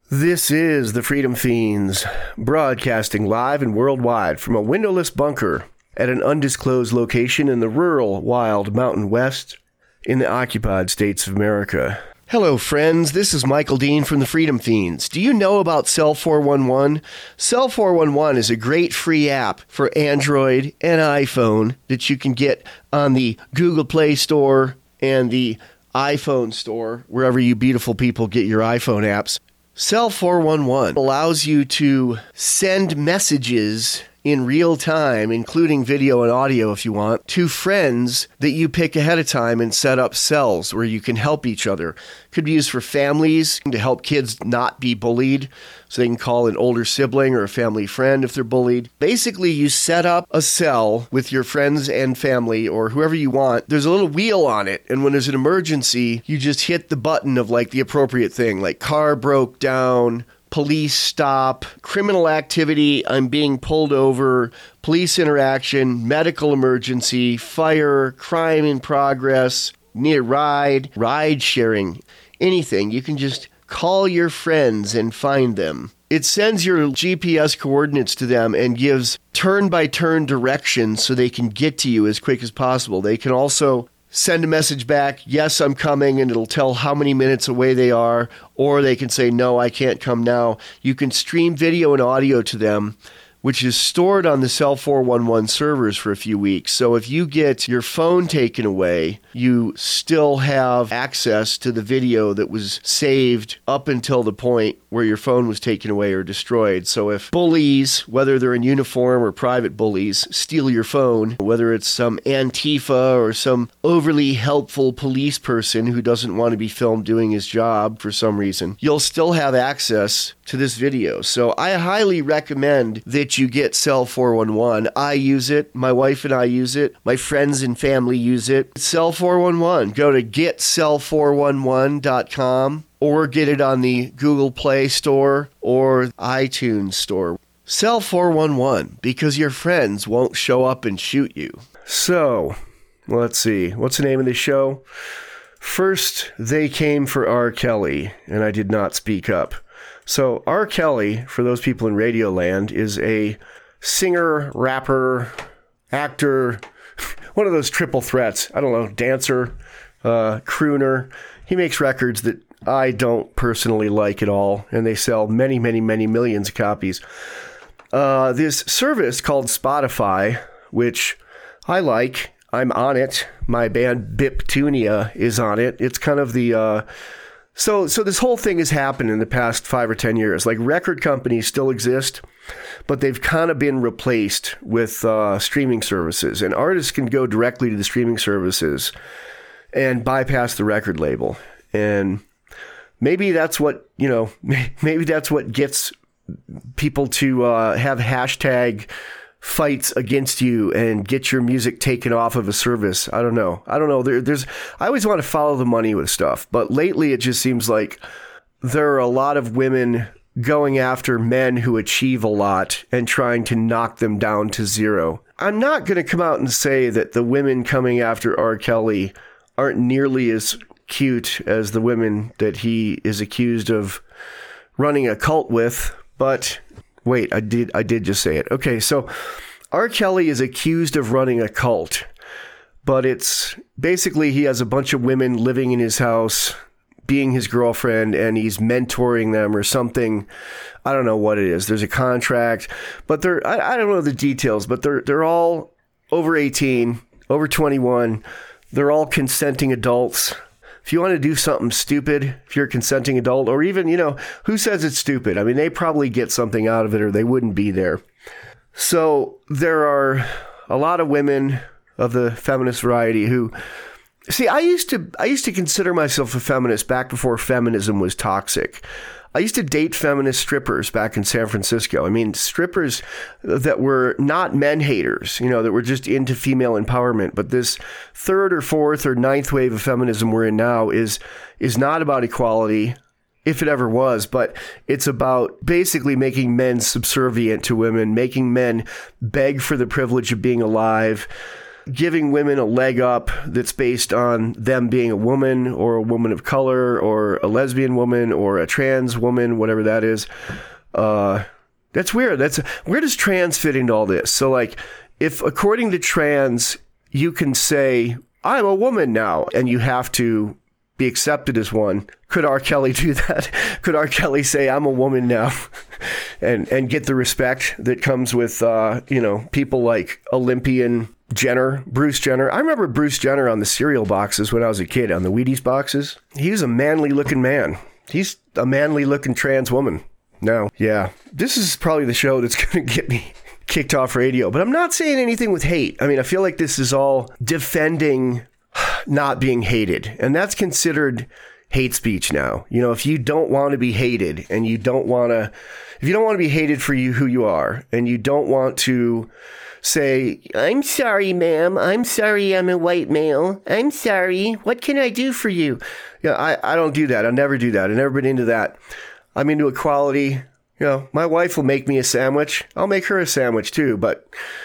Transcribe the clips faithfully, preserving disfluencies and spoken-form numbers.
This is the Freedom Fiends, broadcasting live and worldwide from a windowless bunker at an undisclosed location in the rural, wild Mountain West in the occupied states of America. Hello, friends. This is Michael Dean from the Freedom Fiends. Do you know about Cell four one one? Cell four one one is a great free app for Android and iPhone that you can get on the Google Play Store and the iPhone Store, wherever you beautiful people get your iPhone apps. Cell four one one allows you to send messages in real time, including video and audio if you want, to friends that you pick ahead of time and set up cells where you can help each other. Could be used for families to help kids not be bullied, so they can call an older sibling or a family friend if they're bullied. Basically, you set up a cell with your friends and family or whoever you want. There's a little wheel on it, and when there's an emergency, you just hit the button of like the appropriate thing, like car broke down, police stop, criminal activity, I'm being pulled over, police interaction, medical emergency, fire, crime in progress, need a ride, ride sharing, anything. You can just call your friends and find them. It sends your G P S coordinates to them and gives turn-by-turn directions so they can get to you as quick as possible. They can also send a message back, yes, I'm coming, and it'll tell how many minutes away they are, or they can say, no, I can't come now. You can stream video and audio to them, which is stored on the Cell four one one servers for a few weeks. So if you get your phone taken away, you still have access to the video that was saved up until the point where your phone was taken away or destroyed. So if bullies, whether they're in uniform or private bullies, steal your phone, whether it's some Antifa or some overly helpful police person who doesn't want to be filmed doing his job for some reason, you'll still have access to this video. So I highly recommend that you get Cell four one one. I use it. My wife and I use it. My friends and family use it. Cell four one one. Go to get cell four one one dot com or get it on the Google Play Store or iTunes Store. Cell four one one, because your friends won't show up and shoot you. So, let's see. What's the name of the show? First, they came for R. Kelly, and I did not speak up. So R. Kelly, for those people in Radio Land, is a singer, rapper, actor, one of those triple threats. I don't know, dancer, uh, crooner. He makes records that I don't personally like at all, and they sell many, many, many millions of copies. Uh, this service called Spotify, which I like, I'm on it. My band Biptunia is on it. It's kind of the... Uh, So so this whole thing has happened in the past five or ten years. Like, record companies still exist, but they've kind of been replaced with uh, streaming services. And artists can go directly to the streaming services and bypass the record label. And maybe that's what, you know, maybe that's what gets people to uh, have hashtag fights against you and get your music taken off of a service. I don't know. I don't know. There, there's. I always want to follow the money with stuff, but lately it just seems like there are a lot of women going after men who achieve a lot and trying to knock them down to zero. I'm not going to come out and say that the women coming after R. Kelly aren't nearly as cute as the women that he is accused of running a cult with, but... Wait, I did I did just say it. Okay, so R. Kelly is accused of running a cult, but it's basically he has a bunch of women living in his house, being his girlfriend, and he's mentoring them or something. I don't know what it is. There's a contract, but they're I, I don't know the details, but they're they're all over eighteen, over twenty-one. They're all consenting adults. If you want to do something stupid, if you're a consenting adult, or even, you know, who says it's stupid? I mean, they probably get something out of it or they wouldn't be there. So there are a lot of women of the feminist variety who, see, I used to, I used to consider myself a feminist back before feminism was toxic. I used to date feminist strippers back in San Francisco. I mean, strippers that were not men haters, you know, that were just into female empowerment. But this third or fourth or ninth wave of feminism we're in now is is not about equality, if it ever was, but it's about basically making men subservient to women, making men beg for the privilege of being alive, giving women a leg up that's based on them being a woman or a woman of color or a lesbian woman or a trans woman, whatever that is. Uh, that's weird. That's where does trans fit into all this? So like, if according to trans, you can say, I'm a woman now, and you have to be accepted as one. Could R. Kelly do that? Could R. Kelly say, I'm a woman now, and and get the respect that comes with, uh, you know, people like Olympian Jenner, Bruce Jenner. I remember Bruce Jenner on the cereal boxes when I was a kid, on the Wheaties boxes. He was a manly looking man. He's a manly looking trans woman now. Yeah, this is probably the show that's going to get me kicked off radio, but I'm not saying anything with hate. I mean, I feel like this is all defending not being hated, and that's considered hate speech now. You know, if you don't want to be hated and you don't want to, if you don't want to be hated for you, who you are, and you don't want to say, I'm sorry, ma'am. I'm sorry. I'm a white male. I'm sorry. What can I do for you? Yeah, I, I don't do that. I'll never do that. I've never been into that. I'm into equality. You know, my wife will make me a sandwich. I'll make her a sandwich too, but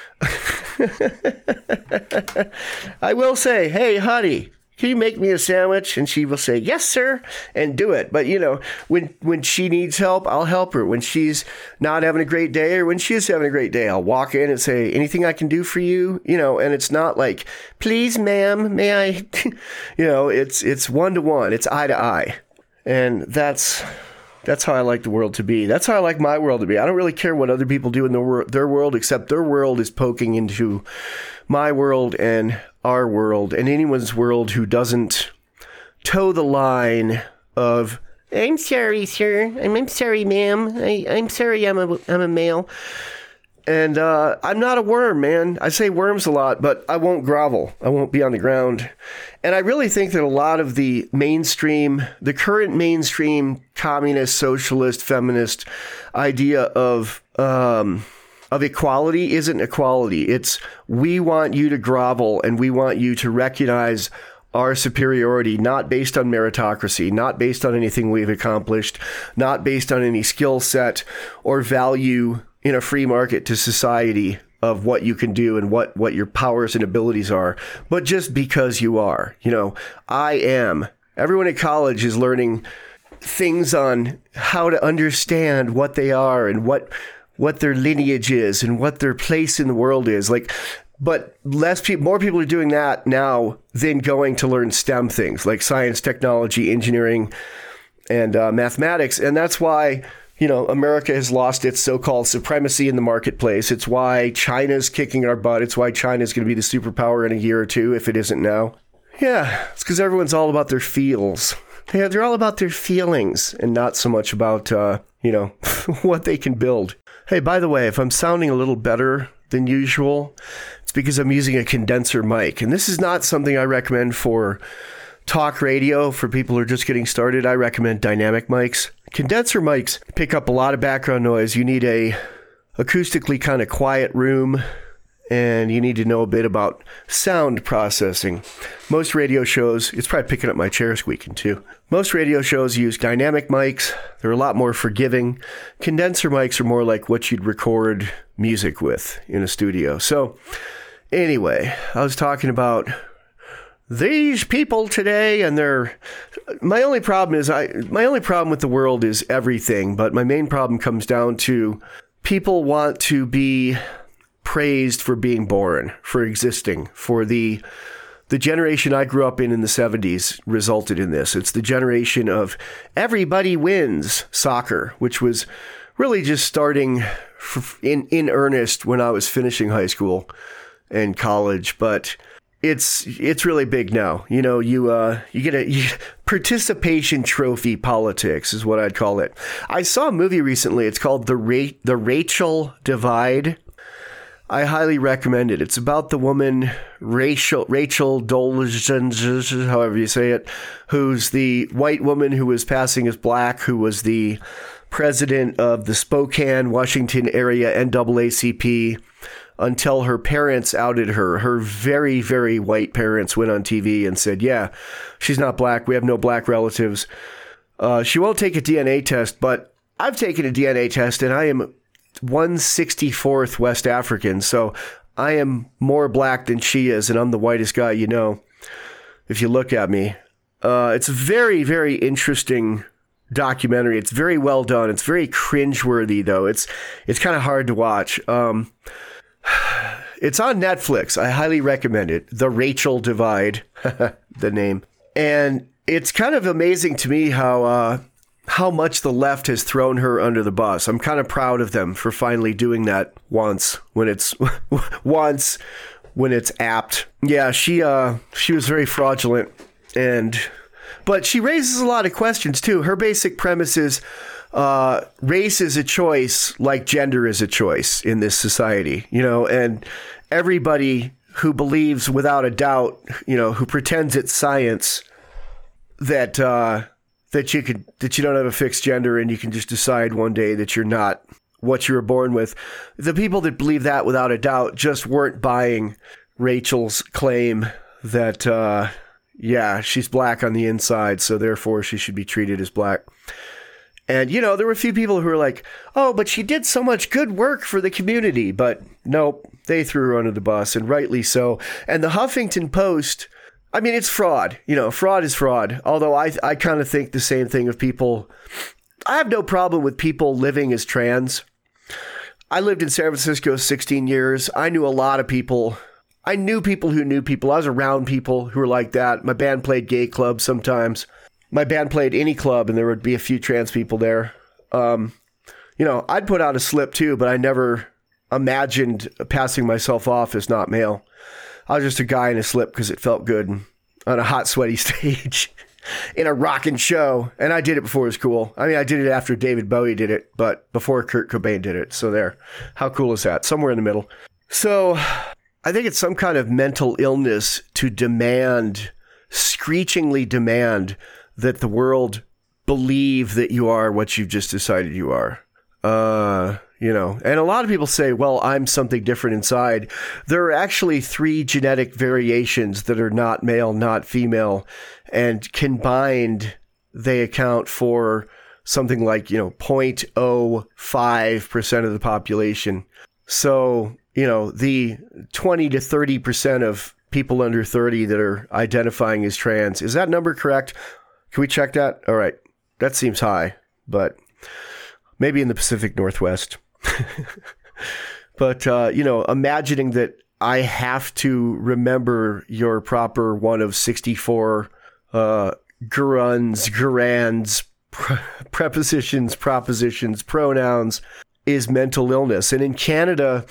I will say, hey, honey, can you make me a sandwich? And she will say, yes, sir, and do it. But, you know, when when she needs help, I'll help her. When she's not having a great day or when she is having a great day, I'll walk in and say, anything I can do for you? You know, and it's not like, please, ma'am, may I? You know, it's it's one to one. It's eye to eye. And that's... That's how I like the world to be. That's how I like my world to be. I don't really care what other people do in their, wor- their world, except their world is poking into my world and our world and anyone's world who doesn't toe the line of, I'm sorry, sir. I'm, I'm sorry, ma'am. I, I'm sorry I'm a, I'm a male. And uh, I'm not a worm, man. I say worms a lot, but I won't grovel. I won't be on the ground. And I really think that a lot of the mainstream, the current mainstream communist, socialist, feminist idea of um, of equality isn't equality. It's we want you to grovel and we want you to recognize our superiority, not based on meritocracy, not based on anything we've accomplished, not based on any skill set or value in a free market to society of what you can do and what, what your powers and abilities are, but just because you are. You know, I am. Everyone at college is learning things on how to understand what they are and what what their lineage is and what their place in the world is. Like, but less people, more people are doing that now than going to learn STEM things like science, technology, engineering, and uh, mathematics. And that's why, you know, America has lost its so-called supremacy in the marketplace. It's why China's kicking our butt. It's why China's going to be the superpower in a year or two, if it isn't now. Yeah, it's because everyone's all about their feels. Yeah, they're all about their feelings and not so much about, uh, you know, what they can build. Hey, by the way, if I'm sounding a little better than usual, it's because I'm using a condenser mic. And this is not something I recommend for talk radio for people who are just getting started. I recommend dynamic mics. Condenser mics pick up a lot of background noise. You need a acoustically kind of quiet room, and you need to know a bit about sound processing. Most radio shows, it's probably picking up my chair squeaking too. Most radio shows use dynamic mics. They're a lot more forgiving. Condenser mics are more like what you'd record music with in a studio. So anyway, I was talking about these people today, and they're, my only problem is I, my only problem with the world is everything, but my main problem comes down to people want to be praised for being born, for existing, for the, the generation I grew up in in the seventies resulted in this. It's the generation of everybody wins soccer, which was really just starting in, in earnest when I was finishing high school and college, but It's it's really big now. You know, you uh, you get a you, participation trophy politics is what I'd call it. I saw a movie recently. It's called The Ra- The Rachel Divide. I highly recommend it. It's about the woman Rachel Rachel Dolezal, however you say it, who's the white woman who was passing as black, who was the president of the Spokane, Washington area N double A C P. Until her parents outed her. Her very, very white parents went on T V and said, yeah, she's not black. We have no black relatives. Uh, she won't take a D N A test, but I've taken a D N A test and I am one sixty-fourth West African. So I am more black than she is, and I'm the whitest guy you know, if you look at me. Uh, it's a very, very interesting documentary. It's very well done. It's very cringeworthy, though. It's it's kind of hard to watch. Um, it's on Netflix. I highly recommend it. The Rachel Divide, the name. And it's kind of amazing to me how uh, how much the left has thrown her under the bus. I'm kind of proud of them for finally doing that once when it's once when it's apt. Yeah, she uh, she was very fraudulent, and but she raises a lot of questions too. Her basic premise is uh, race is a choice, like gender is a choice in this society, you know, and everybody who believes without a doubt, you know, who pretends it's science that uh, that you could that you don't have a fixed gender and you can just decide one day that you're not what you were born with. The people that believe that without a doubt just weren't buying Rachel's claim that, uh, yeah, she's black on the inside, so therefore she should be treated as black. And, you know, there were a few people who were like, oh, but she did so much good work for the community. But nope, they threw her under the bus, and rightly so. And the Huffington Post, I mean, it's fraud. You know, fraud is fraud. Although I, I kind of think the same thing of people. I have no problem with people living as trans. I lived in San Francisco sixteen years. I knew a lot of people. I knew people who knew people. I was around people who were like that. My band played gay clubs sometimes. My band played any club, and there would be a few trans people there. Um, you know, I'd put out a slip too, but I never imagined passing myself off as not male. I was just a guy in a slip because it felt good on a hot, sweaty stage in a rockin' show. And I did it before it was cool. I mean, I did it after David Bowie did it, but before Kurt Cobain did it. So there. How cool is that? Somewhere in the middle. So I think it's some kind of mental illness to demand, screechingly demand, that the world believe that you are what you've just decided you are. Uh, you know, and a lot of people say, well, I'm something different inside. There are actually three genetic variations that are not male, not female, and combined, they account for something like, you know, zero point zero five percent of the population. So, you know, the twenty to thirty percent of people under thirty that are identifying as trans, is that number correct? Can we check that? All right. That seems high, but maybe in the Pacific Northwest. But, uh, you know, imagining that I have to remember your proper one of sixty-four uh, geruns, gerands, pre- prepositions, propositions, pronouns is mental illness. And in Canada...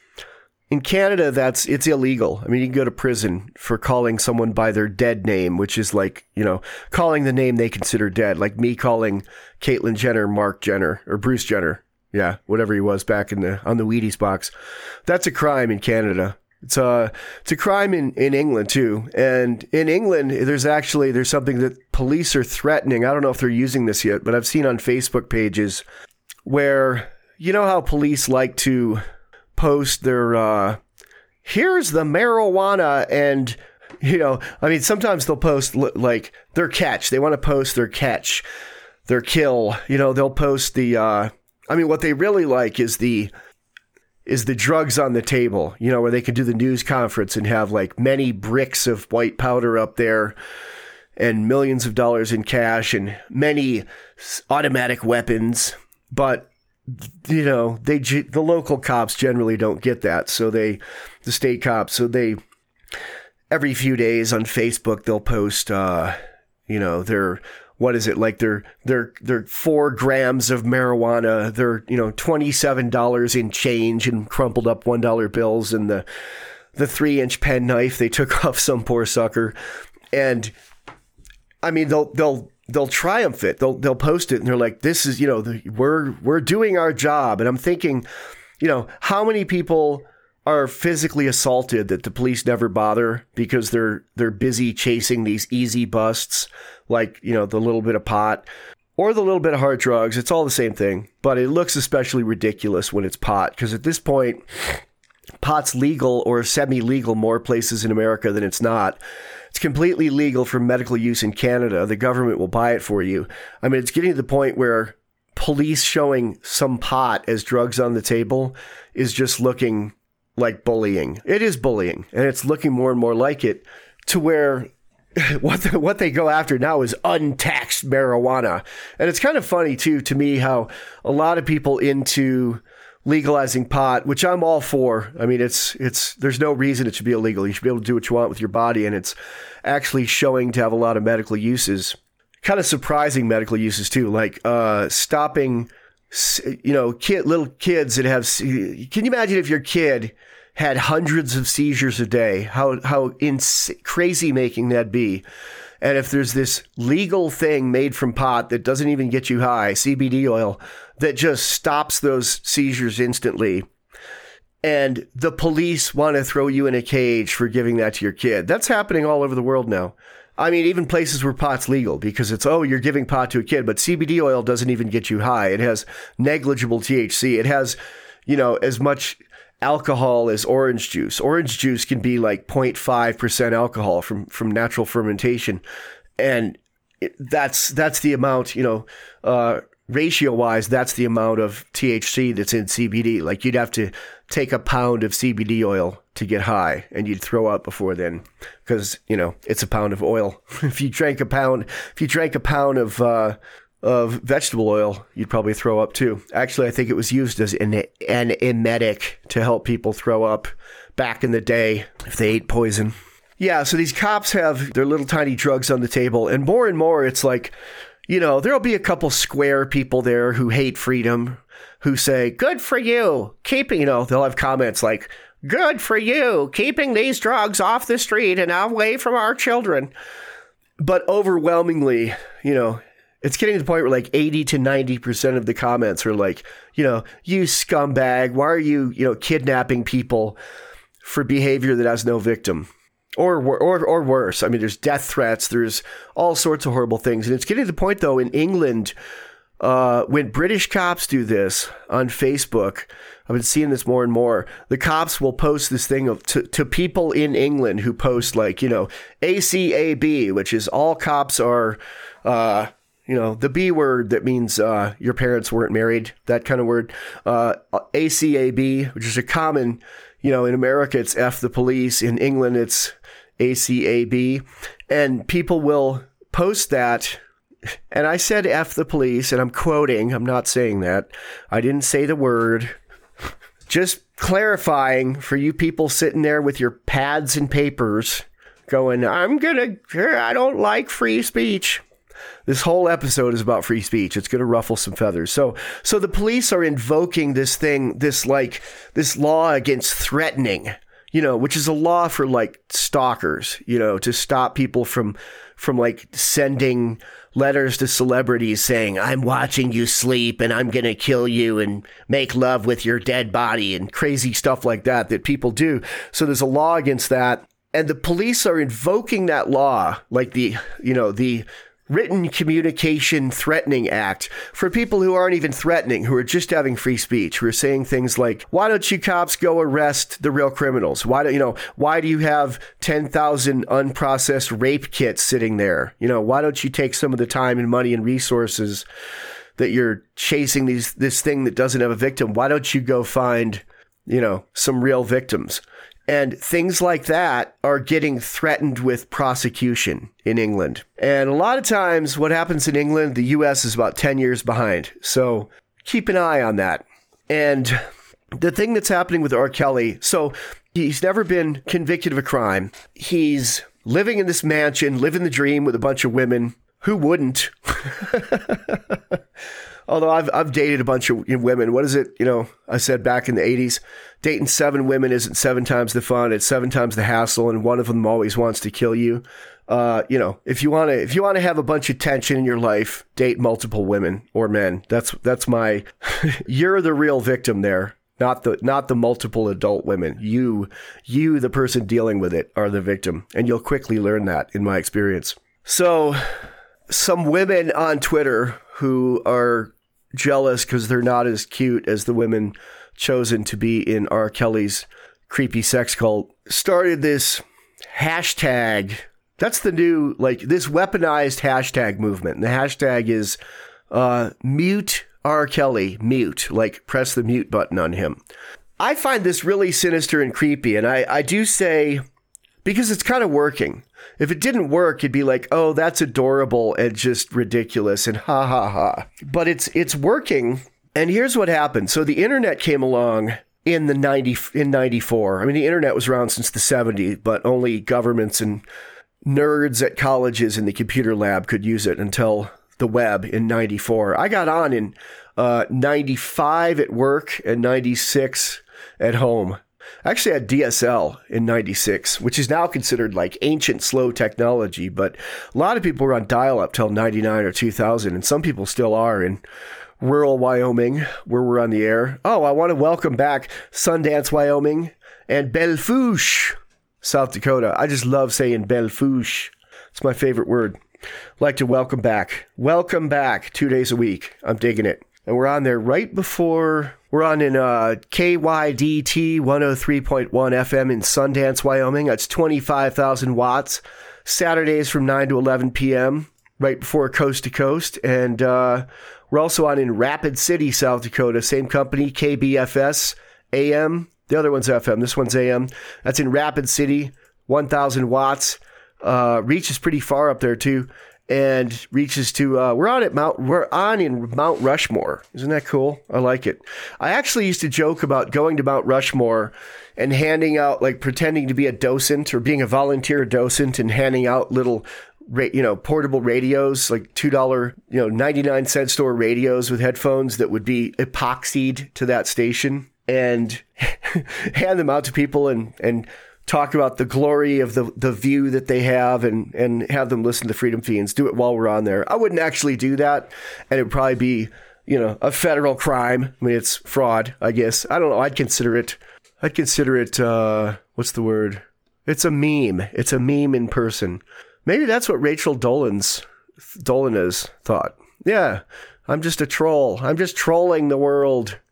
In Canada, that's it's illegal. I mean, you can go to prison for calling someone by their dead name, which is like, you know, calling the name they consider dead. Like me calling Caitlyn Jenner Mark Jenner or Bruce Jenner. Yeah, whatever he was back in the on the Wheaties box. That's a crime in Canada. It's a it's a crime in, in England too. And in England, there's actually there's something that police are threatening. I don't know if they're using this yet, but I've seen on Facebook pages where, you know how police like to post their, uh, here's the marijuana, and, you know, I mean, sometimes they'll post, like, their catch. They want to post their catch, their kill. You know, they'll post the, uh, I mean, what they really like is the, is the drugs on the table, you know, where they can do the news conference and have, like, many bricks of white powder up there and millions of dollars in cash and many automatic weapons. But you know, they the local cops generally don't get that. So they, the state cops, so they, every few days on Facebook, they'll post, uh, you know, their, what is it, like their, their, their four grams of marijuana, their, you know, twenty-seven dollars in change and crumpled up one dollar bills, and the, the three inch pen knife they took off some poor sucker. And I mean, they'll, they'll, They'll triumph it. They'll they'll post it, and they're like, "This is, you know, the, we're we're doing our job." And I'm thinking, you know, how many people are physically assaulted that the police never bother because they're they're busy chasing these easy busts, like, you know, the little bit of pot or the little bit of hard drugs. It's all the same thing, but it looks especially ridiculous when it's pot, because at this point, pot's legal or semi-legal more places in America than it's not. It's completely legal for medical use in Canada. The government will buy it for you. I mean, it's getting to the point where police showing some pot as drugs on the table is just looking like bullying. It is bullying, and it's looking more and more like it, to where what the, what they go after now is untaxed marijuana. And it's kind of funny too to me how a lot of people into legalizing pot, which I'm all for. I mean, it's it's there's no reason it should be illegal. You should be able to do what you want with your body, and it's actually showing to have a lot of medical uses, kind of surprising medical uses too, like uh, stopping, you know, kid little kids that have. Can you imagine if your kid had hundreds of seizures a day? How how ins- crazy making that'd be. And if there's this legal thing made from pot that doesn't even get you high, C B D oil, that just stops those seizures instantly, and the police want to throw you in a cage for giving that to your kid. That's happening all over the world now. I mean, even places where pot's legal, because it's, oh, you're giving pot to a kid, but C B D oil doesn't even get you high. It has negligible T H C. It has, you know, as much alcohol as orange juice. Orange juice can be like zero point five percent alcohol from, from natural fermentation. And it, that's that's the amount, you know, uh, ratio-wise, that's the amount of T H C that's in C B D. Like, you'd have to take a pound of C B D oil to get high, and you'd throw up before then, because, you know, it's a pound of oil. If you drank a pound, if you drank a pound of uh, of vegetable oil, you'd probably throw up too. Actually, I think it was used as an, an emetic to help people throw up back in the day if they ate poison. Yeah, so these cops have their little tiny drugs on the table, and more and more it's like, you know, there'll be a couple square people there who hate freedom, who say, good for you, keeping, you know, they'll have comments like, good for you, keeping these drugs off the street and away from our children. But overwhelmingly, you know, it's getting to the point where like eighty to ninety percent of the comments are like, you know, you scumbag, why are you, you know, kidnapping people for behavior that has no victim? Or, or, or worse. I mean, there's death threats, there's all sorts of horrible things. And it's getting to the point, though, in England, uh, when British cops do this on Facebook, I've been seeing this more and more. The cops will post this thing of, to, to people in England who post, like, you know, A C A B, which is all cops are, uh, you know, the B word that means uh, your parents weren't married, that kind of word. Uh, A C A B, which is a common, you know, in America, it's F the police. In England, it's A C A B. And people will post that. And I said F the police, and I'm quoting. I'm not saying that. I didn't say the word. Just clarifying for you people sitting there with your pads and papers going, I'm going to, I don't like free speech. This whole episode is about free speech. It's going to ruffle some feathers. So, so the police are invoking this thing, this like, this law against threatening, you know, which is a law for like stalkers, you know, to stop people from, from like sending letters to celebrities saying, I'm watching you sleep and I'm going to kill you and make love with your dead body and crazy stuff like that, that people do. So there's a law against that. And the police are invoking that law, like the, you know, the Written Communication Threatening Act, for people who aren't even threatening, who are just having free speech, who are saying things like, why don't you cops go arrest the real criminals? Why do you know, why do you have ten thousand unprocessed rape kits sitting there? You know, why don't you take some of the time and money and resources that you're chasing these, this thing that doesn't have a victim? Why don't you go find, you know, some real victims? And things like that are getting threatened with prosecution in England. And a lot of times what happens in England, the U S is about ten years behind. So keep an eye on that. And the thing that's happening with R. Kelly, so he's never been convicted of a crime. He's living in this mansion, living the dream with a bunch of women. Who wouldn't? Although I've I've dated a bunch of women. What is it? You know, I said back in the eighties, dating seven women isn't seven times the fun. It's seven times the hassle, and one of them always wants to kill you. Uh, you know, if you want to if you want to have a bunch of tension in your life, date multiple women or men. That's that's my. You're the real victim there, not the not the multiple adult women. You you the person dealing with it are the victim, and you'll quickly learn that in my experience. So, some women on Twitter who are jealous because they're not as cute as the women chosen to be in R. Kelly's creepy sex cult started this hashtag. That's the new, like, this weaponized hashtag movement. And the hashtag is uh, mute R. Kelly, mute, like press the mute button on him. I find this really sinister and creepy. And I, I do say, because it's kind of working. If it didn't work, it'd be like, oh, that's adorable and just ridiculous and ha ha ha. But it's it's working. And here's what happened. So the internet came along in the ninety in ninety-four. I mean, the internet was around since the seventies, but only governments and nerds at colleges in the computer lab could use it until the web in ninety-four. I got on in uh, ninety-five at work and ninety-six at home. I actually had D S L in ninety-six, which is now considered like ancient slow technology, but a lot of people were on dial-up till ninety-nine or two thousand, and some people still are in rural Wyoming, where we're on the air. Oh, I want to welcome back Sundance, Wyoming, and Belle Fourche, South Dakota. I just love saying Belle Fourche. It's my favorite word. I'd like to welcome back. Welcome back two days a week. I'm digging it. And we're on there right before, we're on in uh, K Y D T one oh three point one F M in Sundance, Wyoming. That's twenty-five thousand watts. Saturdays from nine to eleven p.m., right before Coast to Coast. And uh, we're also on in Rapid City, South Dakota. Same company, K B F S, A M. The other one's F M. This one's A M. That's in Rapid City, one thousand watts. Uh, reaches pretty far up there, too. And reaches to, uh, we're on at Mount, we're on in Mount Rushmore. Isn't that cool? I like it. I actually used to joke about going to Mount Rushmore and handing out, like pretending to be a docent or being a volunteer docent and handing out little, you know, portable radios, like two dollars, you know, ninety-nine cent store radios with headphones that would be epoxied to that station, and hand them out to people and, and, talk about the glory of the, the view that they have and, and have them listen to Freedom Fiends. Do it while we're on there. I wouldn't actually do that, and it would probably be, you know, a federal crime. I mean, it's fraud, I guess. I don't know. I'd consider it, I'd consider it, uh, what's the word? It's a meme. It's a meme in person. Maybe that's what Rachel Dolan's, Dolina's thought. Yeah, I'm just a troll. I'm just trolling the world.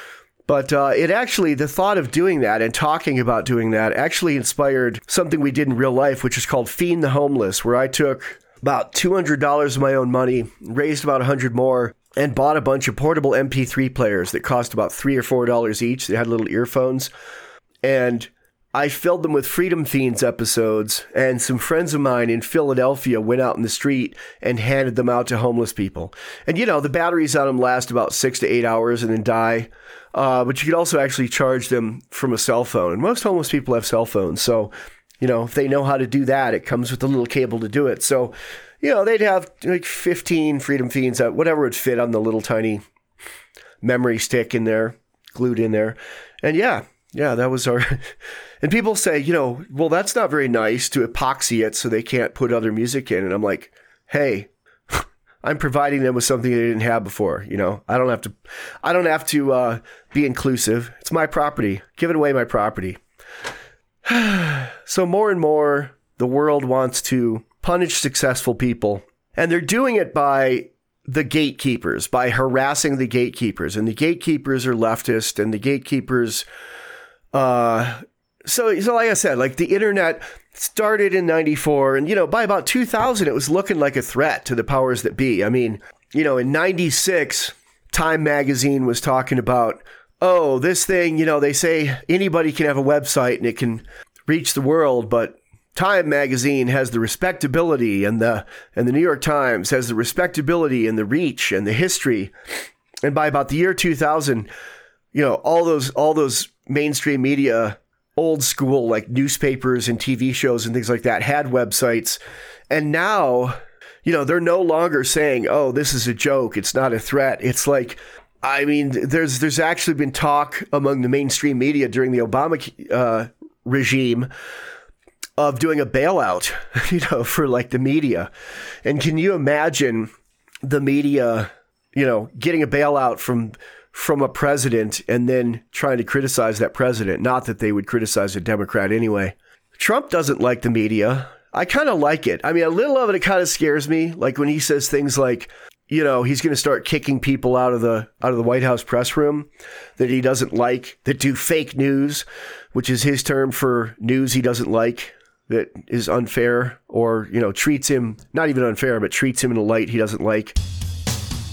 But uh, it actually, the thought of doing that and talking about doing that actually inspired something we did in real life, which is called Feed the Homeless, where I took about two hundred dollars of my own money, raised about one hundred more, and bought a bunch of portable M P three players that cost about three or four dollars each. They had little earphones. And I filled them with Freedom Fiends episodes, and some friends of mine in Philadelphia went out in the street and handed them out to homeless people. And, you know, the batteries on them last about six to eight hours and then die. Uh, but you could also actually charge them from a cell phone. And most homeless people have cell phones. So, you know, if they know how to do that, it comes with a little cable to do it. So, you know, they'd have like fifteen Freedom Fiends, uh, whatever would fit on the little tiny memory stick in there, glued in there. And yeah, yeah, that was our... And people say, you know, well, that's not very nice to epoxy it so they can't put other music in. And I'm like, hey, I'm providing them with something they didn't have before. You know, I don't have to, I don't have to uh, be inclusive. It's my property. Giving away my property. So more and more, the world wants to punish successful people. And they're doing it by the gatekeepers, by harassing the gatekeepers. And the gatekeepers are leftist, and the gatekeepers... Uh, so, so like I said, like the internet started in ninety-four, and, you know, by about two thousand, it was looking like a threat to the powers that be. I mean, you know, in ninety-six, Time magazine was talking about, oh, this thing, you know, they say anybody can have a website and it can reach the world, but Time magazine has the respectability, and the, and the New York Times has the respectability and the reach and the history. And by about the year two thousand, you know, all those, all those mainstream media, old school, like newspapers and T V shows and things like that, had websites. And now, you know, they're no longer saying, oh, this is a joke, it's not a threat. It's like, I mean, there's there's actually been talk among the mainstream media during the Obama uh, regime of doing a bailout, you know, for like the media. And can you imagine the media, you know, getting a bailout from from a president and then trying to criticize that president? Not that they would criticize a Democrat anyway. Trump doesn't like the media. I kind of like it. I mean, a little of it, it kind of scares me. Like when he says things like, you know, he's going to start kicking people out of the out of the White House press room that he doesn't like, that do fake news, which is his term for news he doesn't like, that is unfair, or, you know, treats him, not even unfair, but treats him in a light he doesn't like.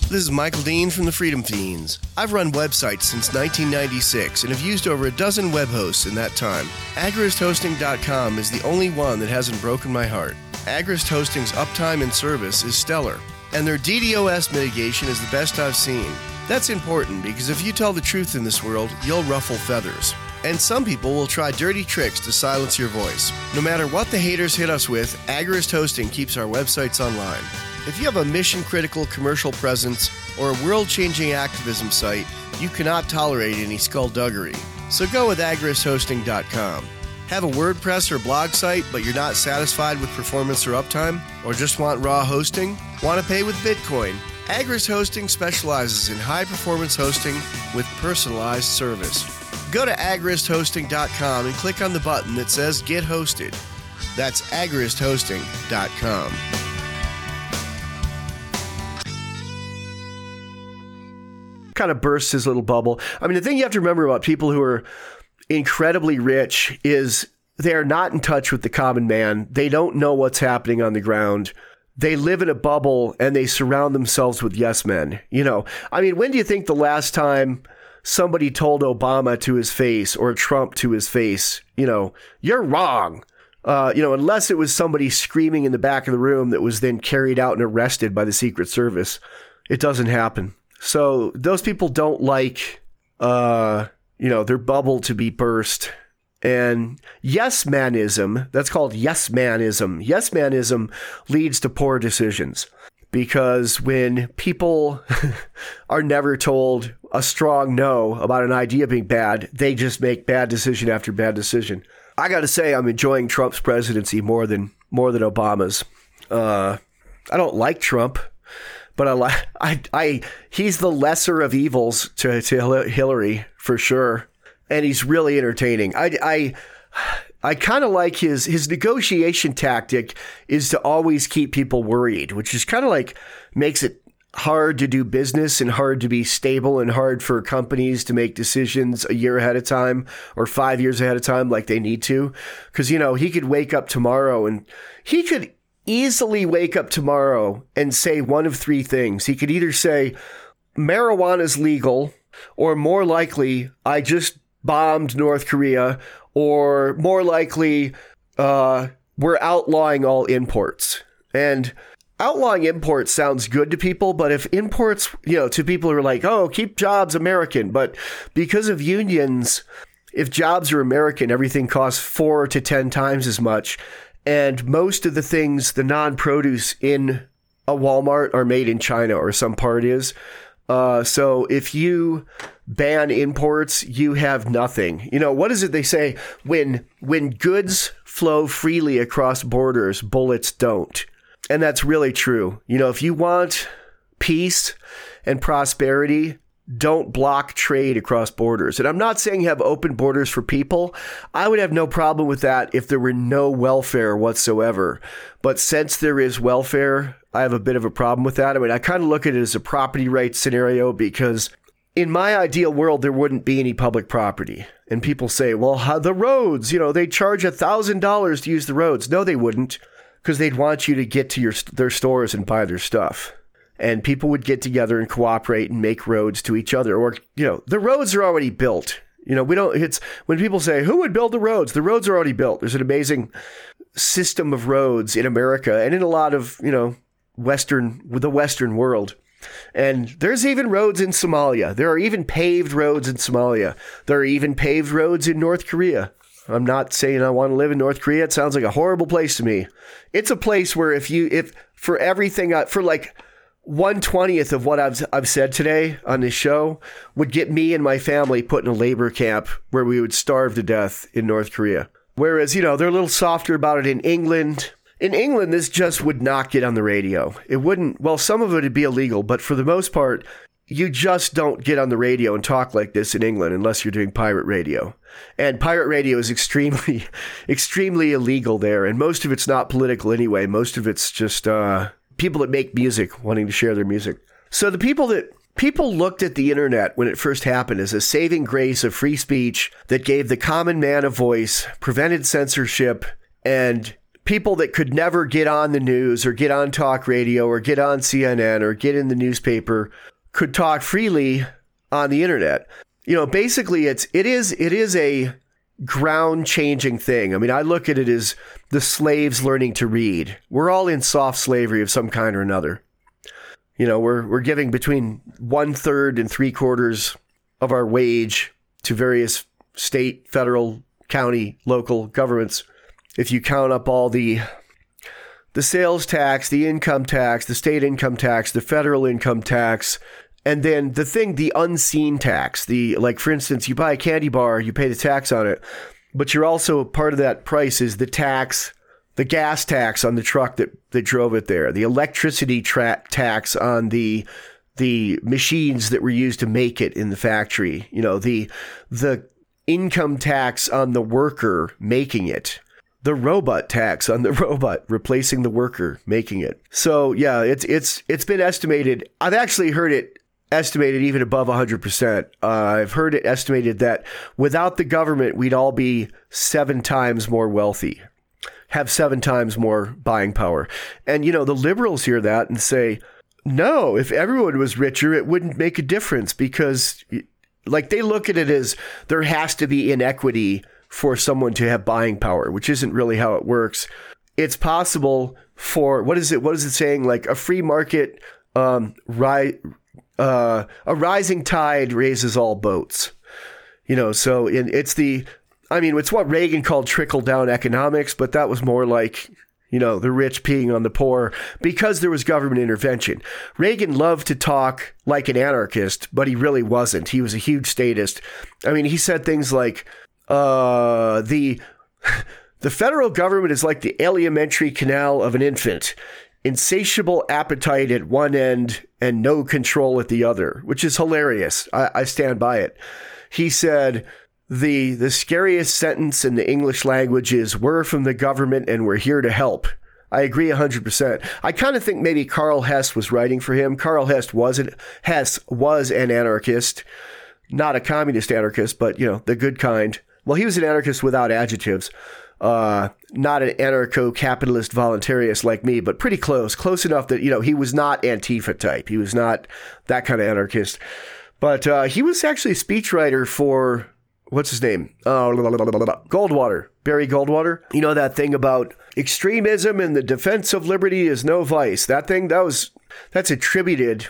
This is Michael Dean from the Freedom Fiends. I've run websites since nineteen ninety-six and have used over a dozen web hosts in that time. Agorist Hosting dot com is the only one that hasn't broken my heart. Agorist Hosting's uptime and service is stellar, and their D DoS mitigation is the best I've seen. That's important because if you tell the truth in this world, you'll ruffle feathers. And some people will try dirty tricks to silence your voice. No matter what the haters hit us with, Agorist Hosting keeps our websites online. If you have a mission-critical commercial presence or a world-changing activism site, you cannot tolerate any skullduggery. So go with Agorist Hosting dot com. Have a WordPress or blog site, but you're not satisfied with performance or uptime? Or just want raw hosting? Want to pay with Bitcoin? Agorist Hosting specializes in high-performance hosting with personalized service. Go to Agorist Hosting dot com and click on the button that says Get Hosted. That's Agorist Hosting dot com. Kind of bursts his little bubble. I mean, the thing you have to remember about people who are incredibly rich is they're not in touch with the common man. They don't know what's happening on the ground. They live in a bubble and they surround themselves with yes men. You know, I mean, when do you think the last time somebody told Obama to his face or Trump to his face, you know, you're wrong? Uh, you know, unless it was somebody screaming in the back of the room that was then carried out and arrested by the Secret Service. It doesn't happen. So those people don't like, uh, you know, their bubble to be burst. And yes manism, that's called yes manism. Yes manism leads to poor decisions because when people are never told a strong no about an idea being bad, they just make bad decision after bad decision. I got to say, I'm enjoying Trump's presidency more than more than Obama's. Uh, I don't like Trump. But I like I I he's the lesser of evils to, to Hillary for sure, and he's really entertaining. I I I kind of like his his negotiation tactic is to always keep people worried, which is kind of like makes it hard to do business and hard to be stable and hard for companies to make decisions a year ahead of time or five years ahead of time like they need to, because you know he could wake up tomorrow and he could easily wake up tomorrow and say one of three things. He could either say marijuana is legal, or more likely, I just bombed North Korea, or more likely, uh, we're outlawing all imports. And outlawing imports sounds good to people, but if imports, you know, to people who are like, oh, keep jobs American, but because of unions, if jobs are American, everything costs four to ten times as much. And most of the things, the non-produce in a Walmart are made in China or some part is. Uh, so if you ban imports, you have nothing. You know, what is it they say? When when goods flow freely across borders, bullets don't. And that's really true. You know, if you want peace and prosperity, don't block trade across borders. And I'm not saying have open borders for people. I would have no problem with that if there were no welfare whatsoever. But since there is welfare, I have a bit of a problem with that. I mean, I kind of look at it as a property rights scenario because in my ideal world, there wouldn't be any public property. And people say, well, how the roads, you know, they charge one thousand dollars to use the roads. No, they wouldn't, because they'd want you to get to your their stores and buy their stuff. And people would get together and cooperate and make roads to each other. Or, you know, the roads are already built. You know, we don't, it's when people say, who would build the roads? The roads are already built. There's an amazing system of roads in America and in a lot of, you know, Western, the Western world. And there's even roads in Somalia. There are even paved roads in Somalia. There are even paved roads in North Korea. I'm not saying I want to live in North Korea. It sounds like a horrible place to me. It's a place where if you, if for everything, for like, one twentieth of what I've I've said today on this show would get me and my family put in a labor camp where we would starve to death in North Korea. Whereas, you know, they're a little softer about it in England. In England, this just would not get on the radio. It wouldn't, well, some of it would be illegal, but for the most part, you just don't get on the radio and talk like this in England unless you're doing pirate radio. And pirate radio is extremely, extremely illegal there. And most of it's not political anyway. Most of it's just, uh, people that make music wanting to share their music. So the people that people looked at the internet when it first happened as a saving grace of free speech that gave the common man a voice, prevented censorship, and people that could never get on the news or get on talk radio or get on C N N or get in the newspaper could talk freely on the internet. You know, basically it's, it is, it is a ground changing thing. I mean, I look at it as the slaves learning to read. We're all in soft slavery of some kind or another. You know, we're, we're giving between one third and three quarters of our wage to various state, federal, county, local governments. If you count up all the the sales tax, the income tax, the state income tax, the federal income tax, and then the thing, the unseen tax, the, like, for instance, you buy a candy bar, you pay the tax on it, but you're also, part of that price is the tax, the gas tax on the truck that, that drove it there, the electricity tra- tax on the the machines that were used to make it in the factory, you know, the the income tax on the worker making it, the robot tax on the robot replacing the worker making it. So yeah, it's it's it's been estimated. I've actually heard it estimated even above one hundred percent. Uh, I've heard it estimated that without the government, we'd all be seven times more wealthy, have seven times more buying power. And you know, the liberals hear that and say, no, if everyone was richer, it wouldn't make a difference, because, like, they look at it as there has to be inequity for someone to have buying power, which isn't really how it works. It's possible for, what is it? What is it saying? Like a free market, um, ri- uh, a rising tide raises all boats. You know, so in, it's the, I mean, it's what Reagan called trickle down economics, but that was more like, you know, the rich peeing on the poor because there was government intervention. Reagan loved to talk like an anarchist, but he really wasn't. He was a huge statist. I mean, he said things like, uh, the, the federal government is like the alimentary canal of an infant, insatiable appetite at one end and no control at the other, which is hilarious. I, I stand by it. He said, The the scariest sentence in the English language is, we're from the government and we're here to help. I agree one hundred percent. I kind of think maybe Karl Hess was writing for him. Karl Hess was an, Hess was an anarchist, not a communist anarchist, but, you know, the good kind. Well, he was an anarchist without adjectives, uh, not an anarcho-capitalist voluntarist like me, but pretty close, close enough that, you know, he was not Antifa type. He was not that kind of anarchist. But uh, he was actually a speechwriter for... What's his name? Uh, Goldwater. Barry Goldwater. You know that thing about extremism and the defense of liberty is no vice. That thing, that was, that's attributed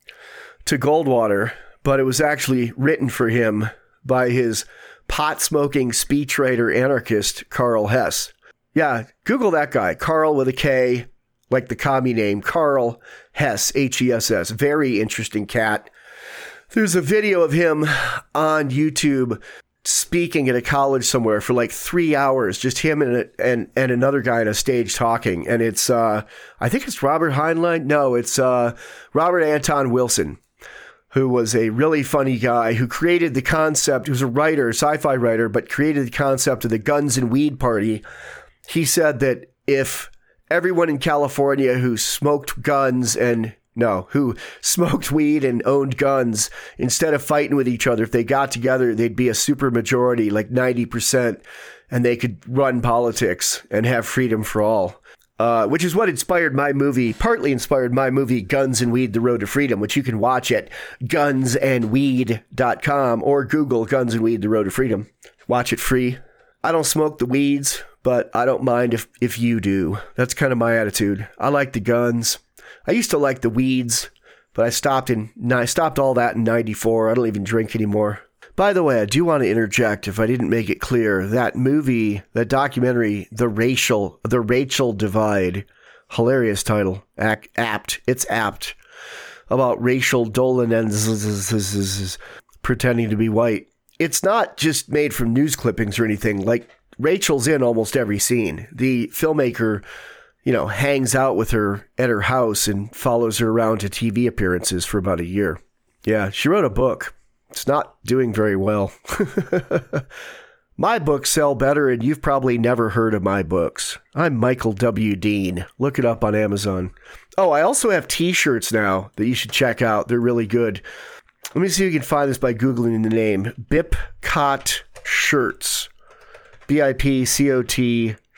to Goldwater, but it was actually written for him by his pot-smoking speechwriter anarchist, Karl Hess. Yeah, Google that guy. Karl with a K, like the commie name. Karl Hess, H E S S. Very interesting cat. There's a video of him on YouTube speaking at a college somewhere for like three hours, just him and a, and and another guy on a stage talking. And it's, uh, I think it's Robert Heinlein. No, it's uh, Robert Anton Wilson, who was a really funny guy who created the concept. He was a writer, a sci-fi writer, but created the concept of the Guns and Weed Party. He said that if everyone in California who smoked guns and No, who smoked weed and owned guns, instead of fighting with each other, if they got together, they'd be a super majority, like ninety percent, and they could run politics and have freedom for all. Uh, which is what inspired my movie, partly inspired my movie, Guns and Weed, The Road to Freedom, which you can watch at guns and weed dot com or Google Guns and Weed, The Road to Freedom. Watch it free. I don't smoke the weeds, but I don't mind if, if you do. That's kind of my attitude. I like the guns. I used to like the weeds, but I stopped in. I stopped all that in ninety-four. I don't even drink anymore. By the way, I do want to interject, if I didn't make it clear, that movie, that documentary, The Racial, The Rachel Divide, hilarious title, apt, it's apt, about Rachel Dolan and pretending to be white. It's not just made from news clippings or anything. Like, Rachel's in almost every scene. The filmmaker, you know, hangs out with her at her house and follows her around to T V appearances for about a year. Yeah, she wrote a book. It's not doing very well. My books sell better, and you've probably never heard of my books. I'm Michael W. Dean. Look it up on Amazon. Oh, I also have t-shirts now that you should check out. They're really good. Let me see if you can find this by Googling the name. Bipcot Shirts. B I P C O T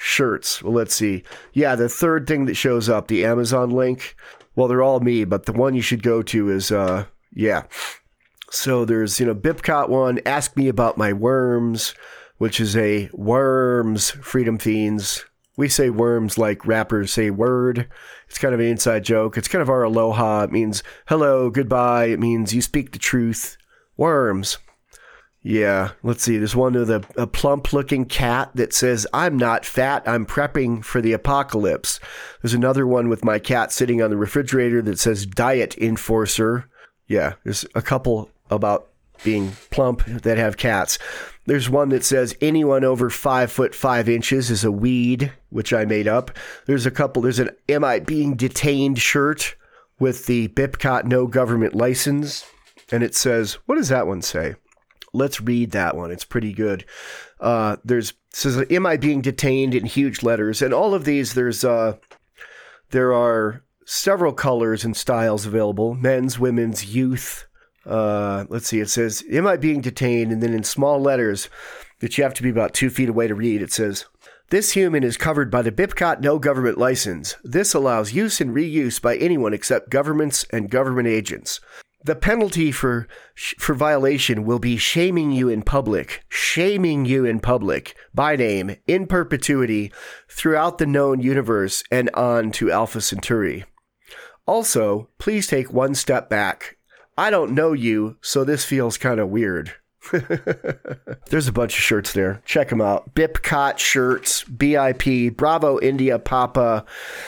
shirts. Well, let's see. Yeah, the third thing that shows up, the Amazon link. Well, they're all me, but the one you should go to is, uh, yeah. So there's, you know, Bipcot one, Ask Me About My Worms, which is a Worms Freedom Fiends. We say worms like rappers say word. It's kind of an inside joke. It's kind of our aloha. It means hello, goodbye. It means you speak the truth. Worms. Yeah, let's see. There's one with a, a plump-looking cat that says, I'm not fat, I'm prepping for the apocalypse. There's another one with my cat sitting on the refrigerator that says, Diet Enforcer. Yeah, there's a couple about being plump that have cats. There's one that says, anyone over five foot five inches is a weed, which I made up. There's a couple, there's an Am I Being Detained shirt with the Bipcot No Government License. And it says, what does that one say? Let's read that one. It's pretty good. Uh, there's it says, "Am I being detained?" in huge letters, and all of these. There's uh, there are several colors and styles available: men's, women's, youth. Uh, let's see. It says, "Am I being detained?" And then in small letters that you have to be about two feet away to read, it says, "This human is covered by the Bipcot No Government License. This allows use and reuse by anyone except governments and government agents. The penalty for for violation will be shaming you in public, shaming you in public, by name, in perpetuity, throughout the known universe and on to Alpha Centauri. Also, please take one step back. I don't know you, so this feels kind of weird." There's a bunch of shirts there. Check them out. Bipcot shirts, B I P, Bravo India Papa,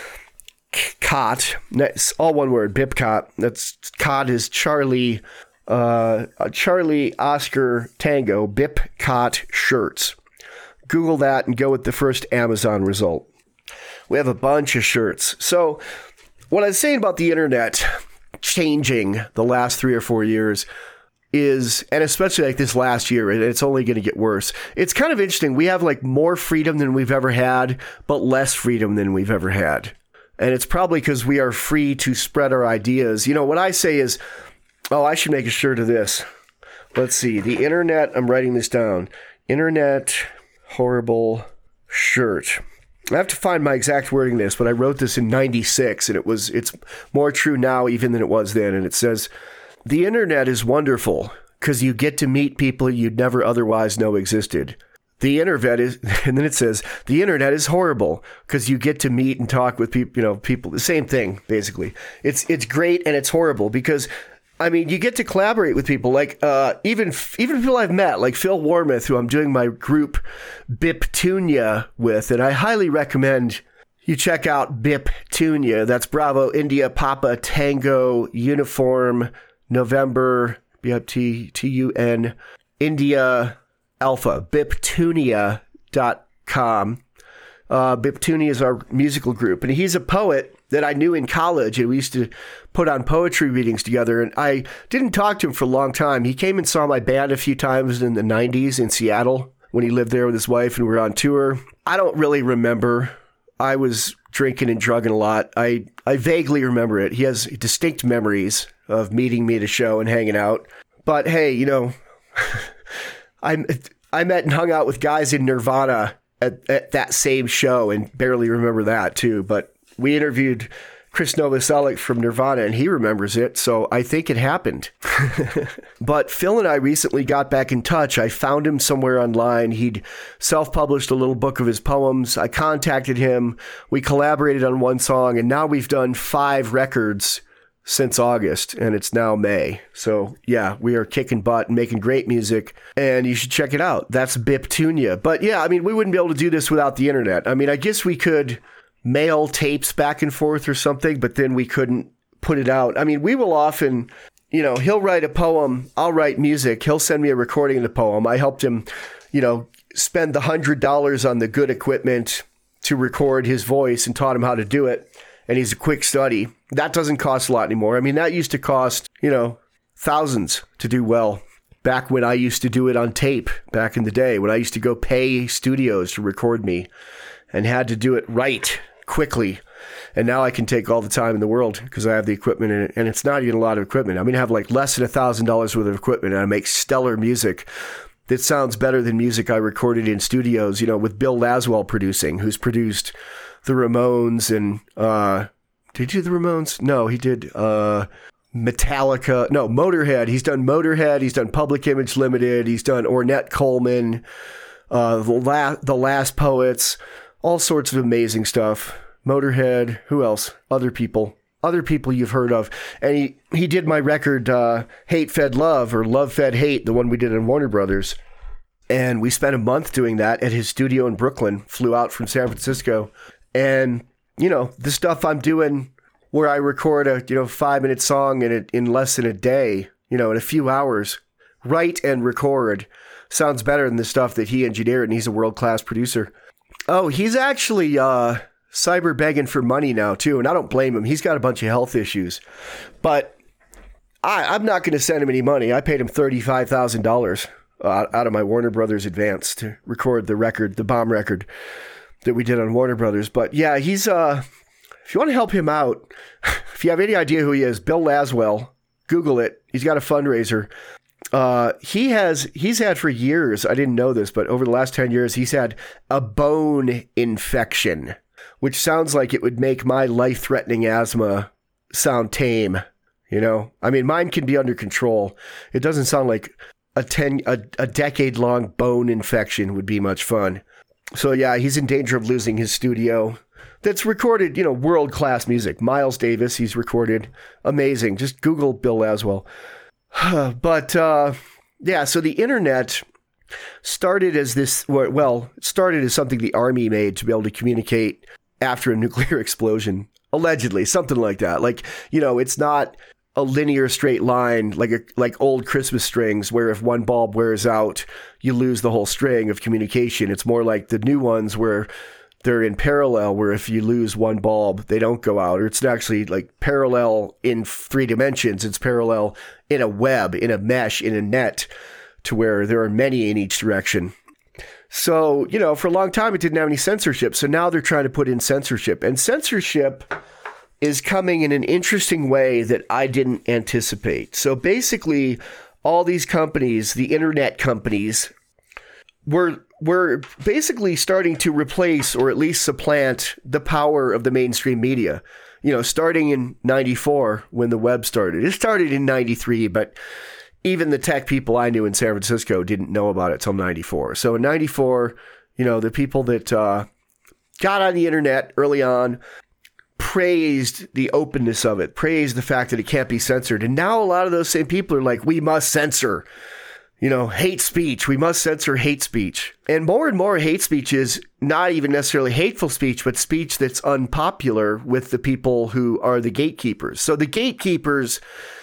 Cot, that's all one word, Bipcot. That's Cot is Charlie, uh, Charlie Oscar Tango, Bipcot shirts. Google that and go with the first Amazon result. We have a bunch of shirts. So what I was saying about the internet changing the last three or four years is, and especially like this last year, and it's only going to get worse. It's kind of interesting. We have like more freedom than we've ever had, but less freedom than we've ever had. And it's probably because we are free to spread our ideas. You know, what I say is, oh, I should make a shirt of this. Let's see. The internet, I'm writing this down. Internet horrible shirt. I have to find my exact wording this, but I wrote this in ninety-six, and it was it's more true now even than it was then. And it says, the internet is wonderful because you get to meet people you'd never otherwise know existed. The internet is, and then it says, the internet is horrible because you get to meet and talk with people, you know, people, the same thing, basically. It's it's great and it's horrible because, I mean, you get to collaborate with people like, uh, even even people I've met, like Phil Warmouth, who I'm doing my group Biptunia with, and I highly recommend you check out Biptunia. That's Bravo, India, Papa, Tango, Uniform, November, B I P T U N, India, Alpha, Biptunia dot com. Uh, Biptunia is our musical group, and he's a poet that I knew in college, and we used to put on poetry readings together, and I didn't talk to him for a long time. He came and saw my band a few times in the nineties in Seattle when he lived there with his wife, and we were on tour. I don't really remember. I was drinking and drugging a lot. I, I vaguely remember it. He has distinct memories of meeting me at a show and hanging out. But hey, you know, I I met and hung out with guys in Nirvana at, at that same show and barely remember that too. But we interviewed Chris Novoselic from Nirvana and he remembers it. So I think it happened. But Phil and I recently got back in touch. I found him somewhere online. He'd self-published a little book of his poems. I contacted him. We collaborated on one song and now we've done five records since August, and it's now May. So, yeah, we are kicking butt and making great music, and you should check it out. That's Biptunia. But, yeah, I mean, we wouldn't be able to do this without the internet. I mean, I guess we could mail tapes back and forth or something, but then we couldn't put it out. I mean, we will often, you know, he'll write a poem, I'll write music, he'll send me a recording of the poem. I helped him, you know, spend the one hundred dollars on the good equipment to record his voice and taught him how to do it. And he's a quick study. That doesn't cost a lot anymore. I mean, that used to cost, you know, thousands to do well. Back when I used to do it on tape, back in the day, when I used to go pay studios to record me and had to do it right, quickly. And now I can take all the time in the world because I have the equipment in it. And it's not even a lot of equipment. I mean, I have like less than one thousand dollars worth of equipment and I make stellar music. that sounds better than music I recorded in studios, you know, with Bill Laswell producing, who's produced the Ramones and, uh, did he do the Ramones? No, he did, uh, Metallica. No, Motorhead. He's done Motorhead. He's done Public Image Limited. He's done Ornette Coleman, uh, the, La- the Last Poets, all sorts of amazing stuff. Motorhead. Who else? Other people. Other people you've heard of. And he, he did my record, uh, Hate Fed Love, or Love Fed Hate, the one we did in Warner Brothers. And we spent a month doing that at his studio in Brooklyn, flew out from San Francisco. And, you know, the stuff I'm doing where I record a, you know, five minute song in a, in less than a day, you know, in a few hours, write and record, sounds better than the stuff that he engineered, and he's a world-class producer. Oh, he's actually, uh, cyber begging for money now too, and I don't blame him. He's got a bunch of health issues, but I, I'm not going to send him any money. I paid him thirty-five thousand dollars uh, out of my Warner Brothers advance to record the record, the bomb record that we did on Warner Brothers. But yeah, he's, uh, if you want to help him out, if you have any idea who he is, Bill Laswell, Google it. He's got a fundraiser. Uh, he has, he's had for years, I didn't know this, but over the last ten years, he's had a bone infection, which sounds like it would make my life-threatening asthma sound tame. You know, I mean, mine can be under control. It doesn't sound like a ten, a, a decade-long bone infection would be much fun. So yeah, he's in danger of losing his studio. That's recorded, you know, world-class music. Miles Davis, he's recorded. Amazing. Just Google Bill Laswell. But, uh, yeah, so the internet started as this, well, it started as something the Army made to be able to communicate after a nuclear explosion. Allegedly, something like that. Like, you know, it's not a linear straight line like a, like old Christmas strings where if one bulb wears out, you lose the whole string of communication. It's more like the new ones where they're in parallel, where if you lose one bulb, they don't go out. Or it's actually like parallel in three dimensions. It's parallel in a web, in a mesh, in a net, to where there are many in each direction. So, you know, for a long time, it didn't have any censorship. So now they're trying to put in censorship. And censorship is coming in an interesting way that I didn't anticipate. So basically, all these companies, the internet companies, were were basically starting to replace or at least supplant the power of the mainstream media. You know, starting in ninety-four when the web started. It started in ninety-three, but even the tech people I knew in San Francisco didn't know about it till ninety-four. So in ninety-four, you know, the people that uh, got on the internet early on praised the openness of it, praised the fact that it can't be censored. And now a lot of those same people are like, we must censor, you know, hate speech. We must censor hate speech. And more and more hate speech is not even necessarily hateful speech, but speech that's unpopular with the people who are the gatekeepers. So the gatekeepers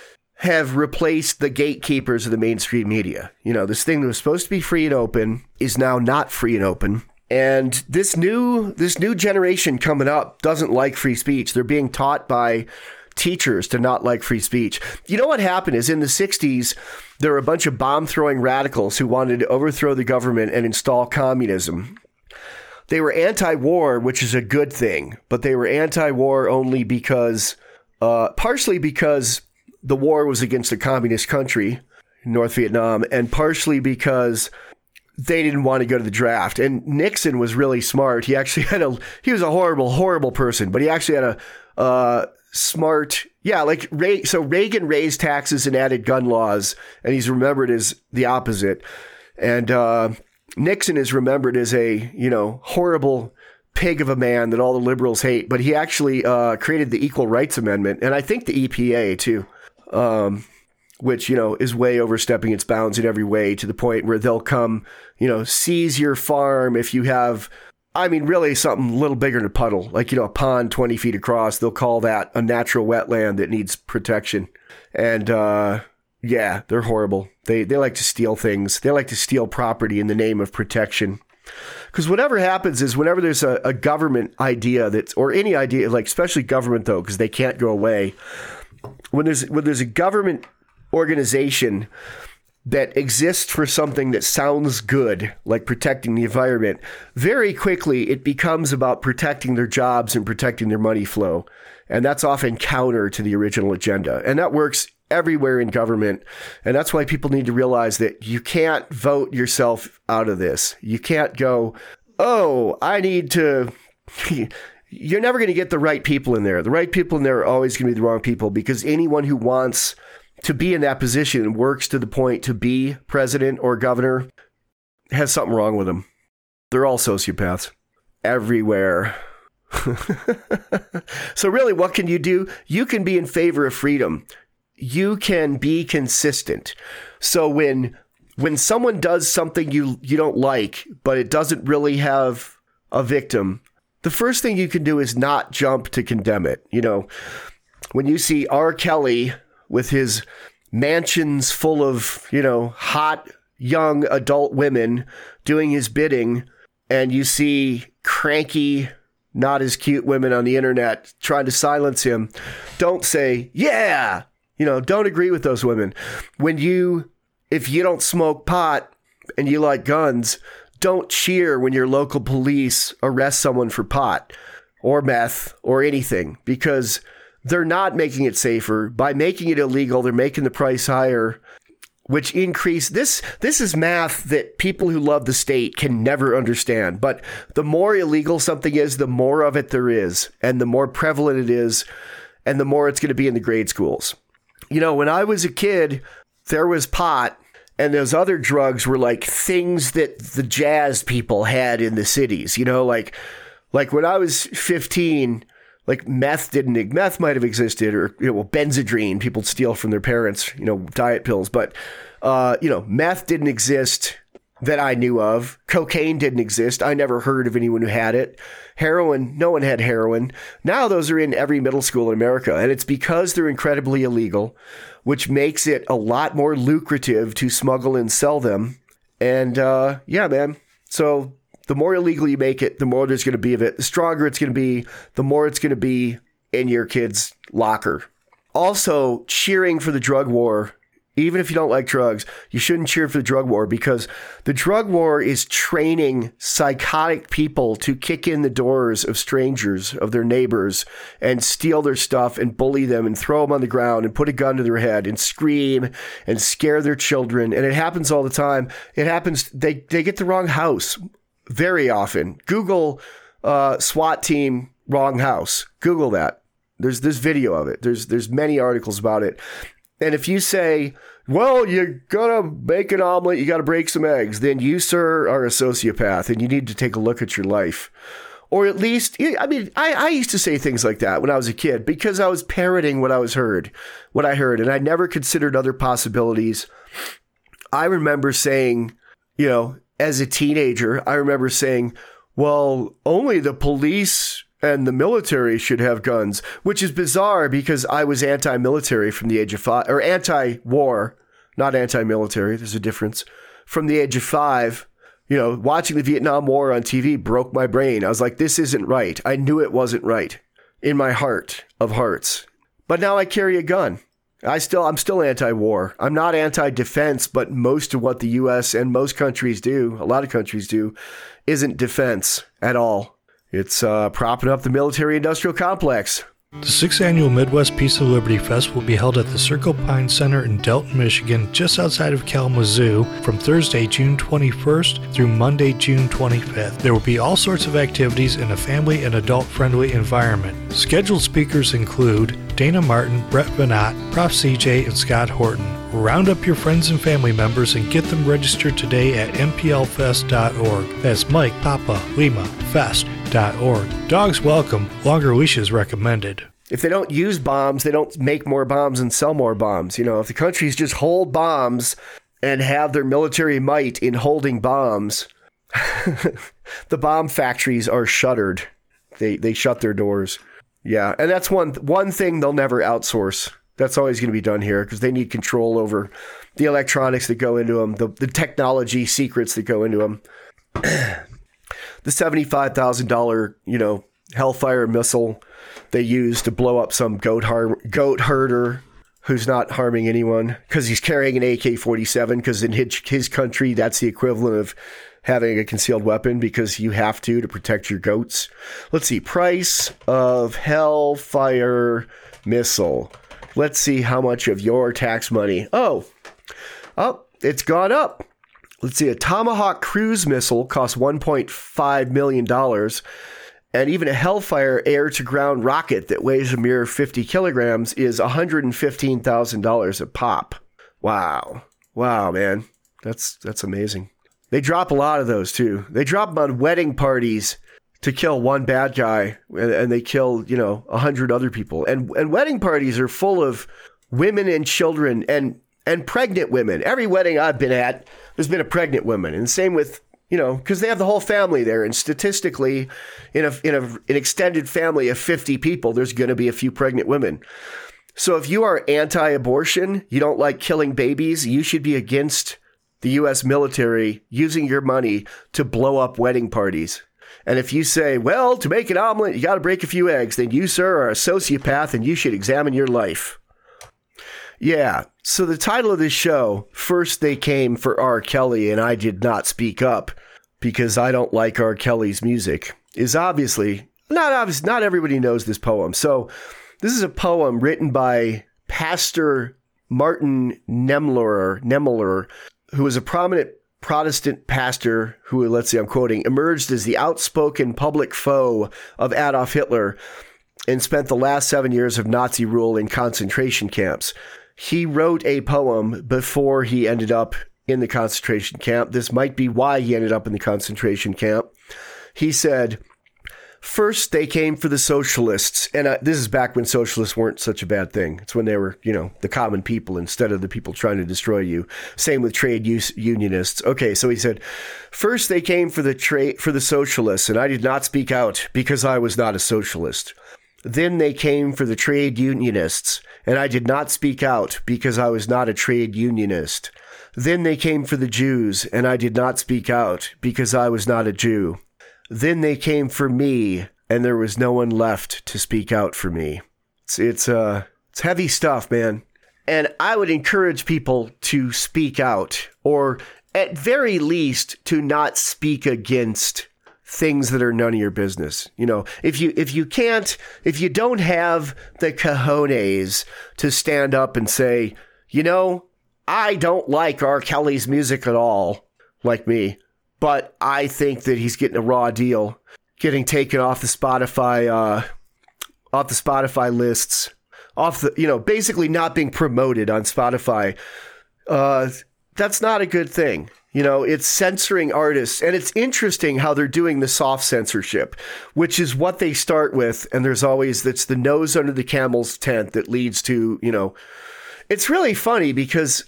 have replaced the gatekeepers of the mainstream media. You know, this thing that was supposed to be free and open is now not free and open. And this new this new generation coming up doesn't like free speech. They're being taught by teachers to not like free speech. You know what happened is in the sixties, there were a bunch of bomb-throwing radicals who wanted to overthrow the government and install communism. They were anti-war, which is a good thing, but they were anti-war only because, uh, partially because the war was against a communist country, North Vietnam, and partially because they didn't want to go to the draft. And Nixon was really smart. He actually had a, he was a horrible, horrible person, but he actually had a, uh, smart, yeah, like Ray, so Reagan raised taxes and added gun laws, and he's remembered as the opposite. And, uh, Nixon is remembered as a, you know, horrible pig of a man that all the liberals hate, but he actually, uh, created the Equal Rights Amendment. And I think the E P A too. Um, which, you know, is way overstepping its bounds in every way to the point where they'll come, you know, seize your farm if you have, I mean, really something a little bigger than a puddle, like, you know, a pond twenty feet across. They'll call that a natural wetland that needs protection. And, uh, yeah, they're horrible. They, they like to steal things. They like to steal property in the name of protection. Because whatever happens is whenever there's a, a government idea that's, or any idea, like especially government though, because they can't go away. When there's, when there's a government organization that exists for something that sounds good, like protecting the environment, very quickly it becomes about protecting their jobs and protecting their money flow. And that's often counter to the original agenda. And that works everywhere in government. And that's why people need to realize that you can't vote yourself out of this. You can't go, oh, I need to... You're never going to get the right people in there. The right people in there are always going to be the wrong people, because anyone who wants to be in that position and works to the point to be president or governor has something wrong with them. They're all sociopaths everywhere. So really, what can you do? You can be in favor of freedom. You can be consistent. So when when someone does something you you don't like, but it doesn't really have a victim, the first thing you can do is not jump to condemn it. You know, when you see R. Kelly with his mansions full of, you know, hot, young adult women doing his bidding, and you see cranky, not as cute women on the internet trying to silence him, don't say, yeah, you know, don't agree with those women. When you, if you don't smoke pot and you like guns, don't cheer when your local police arrest someone for pot or meth or anything, because they're not making it safer. By making it illegal, they're making the price higher, which increase this. This is math that people who love the state can never understand. But the more illegal something is, the more of it there is, and the more prevalent it is, and the more it's going to be in the grade schools. You know, when I was a kid, there was pot. And those other drugs were like things that the jazz people had in the cities, you know, like like when I was fifteen, like meth didn't, meth might have existed, or, you know, well, Benzedrine, people steal from their parents, you know, diet pills. But, uh, you know, meth didn't exist that I knew of. Cocaine didn't exist. I never heard of anyone who had it. Heroin, no one had heroin. Now those are in every middle school in America. And it's because they're incredibly illegal, which makes it a lot more lucrative to smuggle and sell them. And uh, yeah, man. So the more illegal you make it, the more there's going to be of it. The stronger it's going to be, the more it's going to be in your kid's locker. Also, cheering for the drug war. Even if you don't like drugs, you shouldn't cheer for the drug war, because the drug war is training psychotic people to kick in the doors of strangers, of their neighbors, and steal their stuff and bully them and throw them on the ground and put a gun to their head and scream and scare their children. And it happens all the time. It happens. They, they get the wrong house very often. Google uh, SWAT team wrong house. Google that. There's this video of it. There's there's many articles about it. And if you say, well, you gotta make an omelet, you gotta break some eggs, then you, sir, are a sociopath, and you need to take a look at your life. Or at least, I mean, I, I used to say things like that when I was a kid, because I was parroting what I was heard, what I heard, and I never considered other possibilities. I remember saying, you know, as a teenager, I remember saying, well, only the police and the military should have guns, which is bizarre because I was anti-military from the age of five, or anti-war, not anti-military. There's a difference. From the age of five, you know, watching the Vietnam War on T V broke my brain. I was like, this isn't right. I knew it wasn't right in my heart of hearts. But now I carry a gun. I still, I'm still anti-war. I'm not anti-defense, but most of what the U S and most countries do, a lot of countries do, isn't defense at all. It's uh, propping up the military-industrial complex. The sixth Annual Midwest Peace and Liberty Fest will be held at the Circle Pine Center in Delton, Michigan, just outside of Kalamazoo, from Thursday, June twenty-first through Monday, June twenty-fifth. There will be all sorts of activities in a family and adult-friendly environment. Scheduled speakers include Dana Martin, Brett Venat, Prof C J, and Scott Horton. Round up your friends and family members and get them registered today at m p l fest dot org. That's Mike, Papa, Lima, Fest dot org. Dogs welcome, longer leashes recommended. If they don't use bombs, they don't make more bombs and sell more bombs. You know, if the countries just hold bombs and have their military might in holding bombs, the bomb factories are shuttered. They they shut their doors. Yeah, and that's one one thing they'll never outsource. That's always going to be done here because they need control over the electronics that go into them, the, the technology secrets that go into them. The seventy-five thousand dollars, you know, Hellfire missile they use to blow up some goat har- goat herder who's not harming anyone because he's carrying an A K forty-seven, because in his, his country, that's the equivalent of having a concealed weapon because you have to to protect your goats. Let's see. Price of Hellfire missile. Let's see how much of your tax money. Oh, oh, it's gone up. Let's see. A Tomahawk cruise missile costs one point five million dollars. And even a Hellfire air-to-ground rocket that weighs a mere fifty kilograms is one hundred fifteen thousand dollars a pop. Wow. Wow, man. That's that's amazing. They drop a lot of those, too. They drop them on wedding parties to kill one bad guy, and, and they kill, you know, one hundred other people. And and wedding parties are full of women and children and, and pregnant women. Every wedding I've been at, there's been a pregnant woman. And the same with... You know, because they have the whole family there, and statistically, in a in a an extended family of fifty people, there's going to be a few pregnant women. So if you are anti-abortion, you don't like killing babies, you should be against the U S military using your money to blow up wedding parties. And if you say, well, to make an omelet, you got to break a few eggs, then you, sir, are a sociopath, and you should examine your life. Yeah, so the title of this show, First They Came for R. Kelly and I Did Not Speak Up Because I Don't Like R. Kelly's Music, is obviously, not obvious, not everybody knows this poem. So this is a poem written by Pastor Martin Niemöller, Niemöller, who was a prominent Protestant pastor who, let's see, I'm quoting, emerged as the outspoken public foe of Adolf Hitler and spent the last seven years of Nazi rule in concentration camps. He wrote a poem before he ended up in the concentration camp. This might be why he ended up in the concentration camp. He said, first they came for the socialists. And uh, this is back when socialists weren't such a bad thing. It's when they were, you know, the common people instead of the people trying to destroy you. Same with trade use unionists. Okay, so he said, first they came for the tra- for the socialists, and I did not speak out because I was not a socialist. Then they came for the trade unionists, and I did not speak out because I was not a trade unionist. Then they came for the Jews, and I did not speak out because I was not a Jew. Then they came for me, and there was no one left to speak out for me. It's it's uh it's heavy stuff, man. And I would encourage people to speak out, or at very least to not speak against things that are none of your business. You know, if you if you can't, if you don't have the cojones to stand up and say, you know, I don't like R. Kelly's music at all, like me, but I think that he's getting a raw deal, getting taken off the Spotify, uh, off the Spotify lists, off the, you know, basically not being promoted on Spotify. Uh, that's not a good thing. You know, it's censoring artists, and it's interesting how they're doing the soft censorship, which is what they start with. And there's always, that's the nose under the camel's tent that leads to, you know, it's really funny because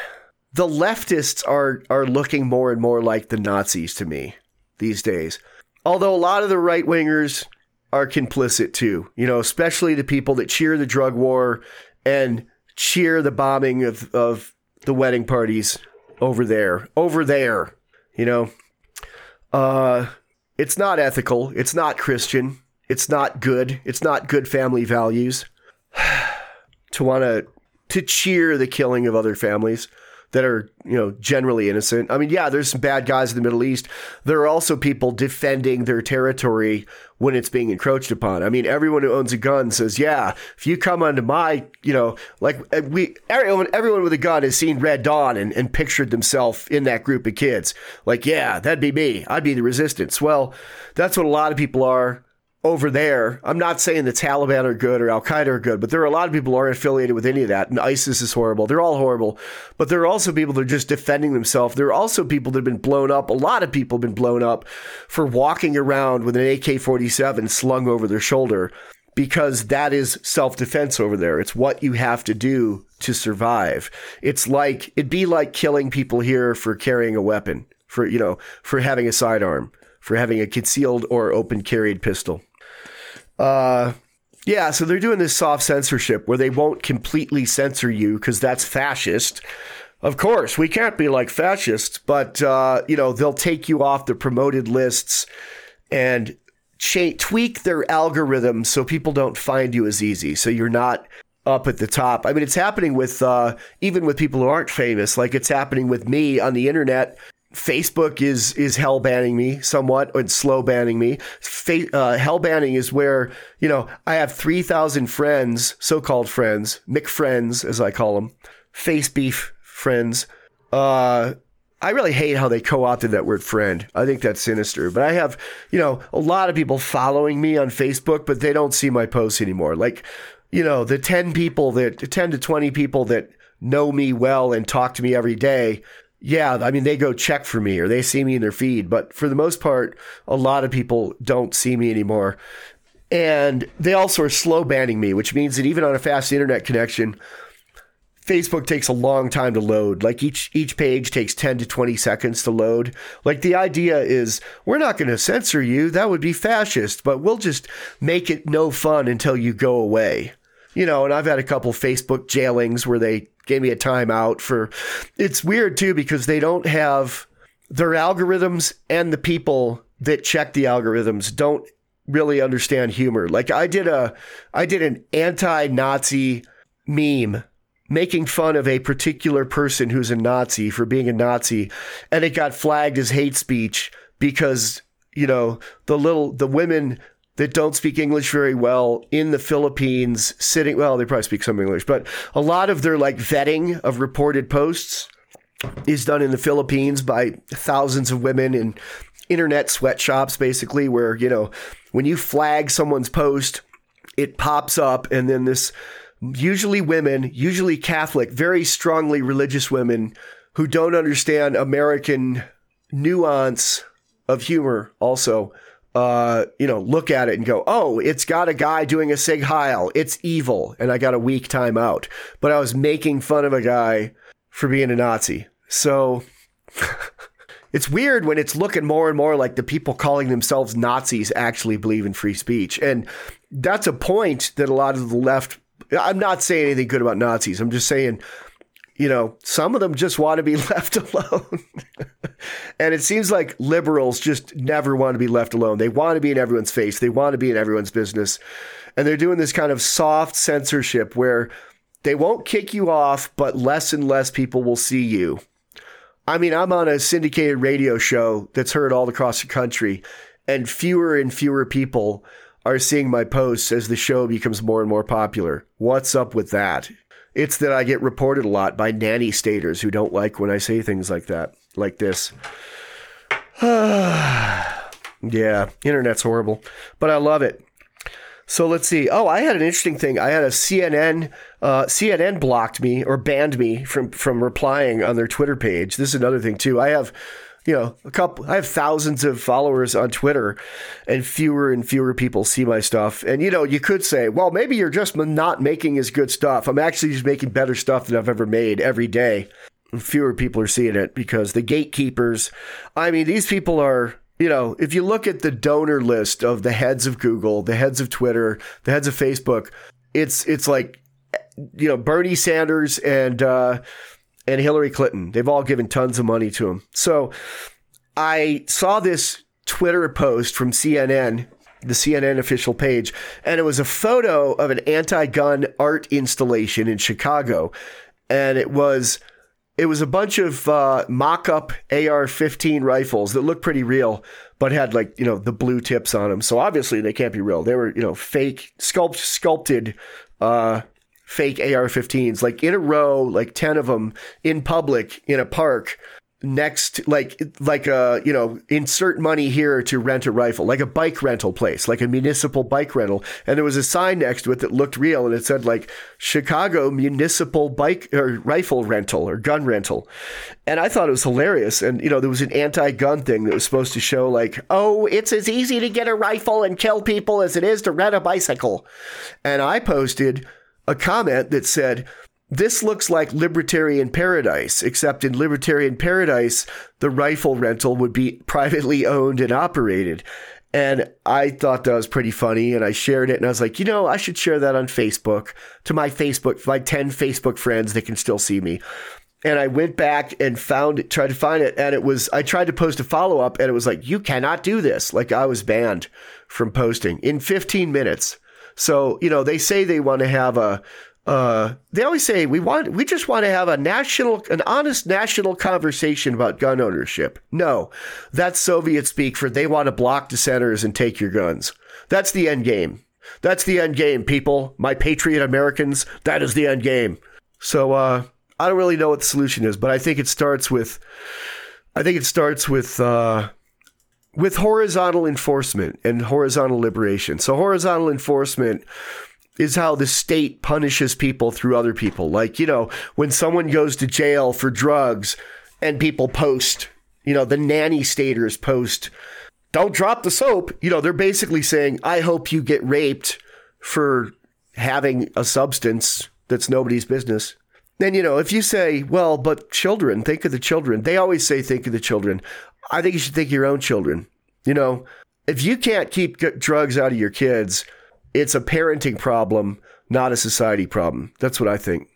the leftists are, are looking more and more like the Nazis to me these days. Although a lot of the right wingers are complicit too, you know, especially the people that cheer the drug war and cheer the bombing of, of the wedding parties over there, over there, you know, uh, it's not ethical. It's not Christian. It's not good. It's not good family values to want to, to cheer the killing of other families that are, you know, generally innocent. I mean, yeah, there's some bad guys in the Middle East. There are also people defending their territory when it's being encroached upon. I mean, everyone who owns a gun says, yeah, if you come onto my, you know, like we, everyone, everyone with a gun has seen Red Dawn and, and pictured themselves in that group of kids. Like, yeah, that'd be me. I'd be the resistance. Well, that's what a lot of people are over there. I'm not saying the Taliban are good or Al-Qaeda are good, but there are a lot of people who aren't affiliated with any of that. And ISIS is horrible. They're all horrible. But there are also people that are just defending themselves. There are also people that have been blown up. A lot of people have been blown up for walking around with an A K forty-seven slung over their shoulder, because that is self-defense over there. It's what you have to do to survive. It's like, it'd be like killing people here for carrying a weapon, for, you know, for having a sidearm, for having a concealed or open carried pistol. Uh, yeah, so they're doing this soft censorship where they won't completely censor you because that's fascist. Of course, we can't be like fascists, but, uh, you know, they'll take you off the promoted lists and cha- tweak their algorithms so people don't find you as easy. So you're not up at the top. I mean, it's happening with, uh, even with people who aren't famous, like it's happening with me on the internet. Facebook is is hell banning me somewhat, and slow banning me. Fa- uh, hell banning is where, you know, I have three thousand friends, so-called friends, McFriends, as I call them, face beef friends. Uh, I really hate how they co-opted that word friend. I think that's sinister. But I have, you know, a lot of people following me on Facebook, but they don't see my posts anymore. Like, you know, the ten people that, ten to twenty people that know me well and talk to me every day, yeah, I mean, they go check for me or they see me in their feed. But for the most part, a lot of people don't see me anymore. And they also are slow banning me, which means that even on a fast internet connection, Facebook takes a long time to load. Like each each page takes ten to twenty seconds to load. Like the idea is, we're not going to censor you. That would be fascist, but we'll just make it no fun until you go away. You know, and I've had a couple Facebook jailings where they gave me a timeout for, it's weird too, because they don't have their algorithms, and the people that check the algorithms don't really understand humor. Like I did a, I did an anti-Nazi meme making fun of a particular person who's a Nazi for being a Nazi, and it got flagged as hate speech because, you know, the little, the women that don't speak English very well in the Philippines sitting, well, they probably speak some English, but a lot of their like vetting of reported posts is done in the Philippines by thousands of women in internet sweatshops, basically, where, you know, when you flag someone's post, it pops up, and then this, usually women, usually Catholic, very strongly religious women who don't understand American nuance of humor also, uh, you know, look at it and go, oh, it's got a guy doing a Sig Heil. It's evil. And I got a week time out. But I was making fun of a guy for being a Nazi. So it's weird when it's looking more and more like the people calling themselves Nazis actually believe in free speech. And that's a point that a lot of the left, I'm not saying anything good about Nazis. I'm just saying, you know, some of them just want to be left alone. And it seems like liberals just never want to be left alone. They want to be in everyone's face. They want to be in everyone's business. And they're doing this kind of soft censorship where they won't kick you off, but less and less people will see you. I mean, I'm on a syndicated radio show that's heard all across the country, and fewer and fewer people are seeing my posts as the show becomes more and more popular. What's up with that? It's that I get reported a lot by nanny staters who don't like when I say things like that, like this. Yeah, internet's horrible, but I love it. So let's see. Oh, I had an interesting thing. I had a C N N, uh, C N N blocked me or banned me from, from replying on their Twitter page. This is another thing too. I have, you know, a couple, I have thousands of followers on Twitter, and fewer and fewer people see my stuff. And, you know, you could say, well, maybe you're just not making as good stuff. I'm actually just making better stuff than I've ever made every day. And fewer people are seeing it because the gatekeepers, I mean, these people are, you know, if you look at the donor list of the heads of Google, the heads of Twitter, the heads of Facebook, it's, it's like, you know, Bernie Sanders and, uh, and Hillary Clinton. They've all given tons of money to him. So I saw this Twitter post from C N N, the C N N official page, and it was a photo of an anti-gun art installation in Chicago. And it was it was a bunch of uh, mock-up A R fifteen rifles that looked pretty real, but had, like, you know, the blue tips on them. So obviously they can't be real. They were, you know, fake, sculpt, sculpted uh fake A R fifteens, like in a row, like ten of them in public in a park next, like, like a, you know, insert money here to rent a rifle, like a bike rental place, like a municipal bike rental. And there was a sign next to it that looked real, and it said like Chicago municipal bike or rifle rental or gun rental. And I thought it was hilarious. And, you know, there was an anti-gun thing that was supposed to show like, oh, it's as easy to get a rifle and kill people as it is to rent a bicycle. And I posted a comment that said, this looks like Libertarian Paradise, except in Libertarian Paradise, the rifle rental would be privately owned and operated. And I thought that was pretty funny, and I shared it, and I was like, you know, I should share that on Facebook to my Facebook, my ten Facebook friends that can still see me. And I went back and found it, tried to find it, and it was, I tried to post a follow-up, and it was like, you cannot do this. Like, I was banned from posting in fifteen minutes. So, you know, they say they want to have a, Uh, they always say we want, we just want to have a national, an honest national conversation about gun ownership. No, that's Soviet speak for they want to block dissenters and take your guns. That's the end game. That's the end game, people. My patriot Americans, that is the end game. So uh, I don't really know what the solution is, but I think it starts with, I think it starts with uh, with horizontal enforcement and horizontal liberation. So horizontal enforcement is how the state punishes people through other people. Like, you know, when someone goes to jail for drugs and people post, you know, the nanny staters post, don't drop the soap. You know, they're basically saying, I hope you get raped for having a substance that's nobody's business. Then, you know, if you say, well, but children, think of the children. They always say, think of the children. I think you should think of your own children. You know, if you can't keep drugs out of your kids, it's a parenting problem, not a society problem. That's what I think.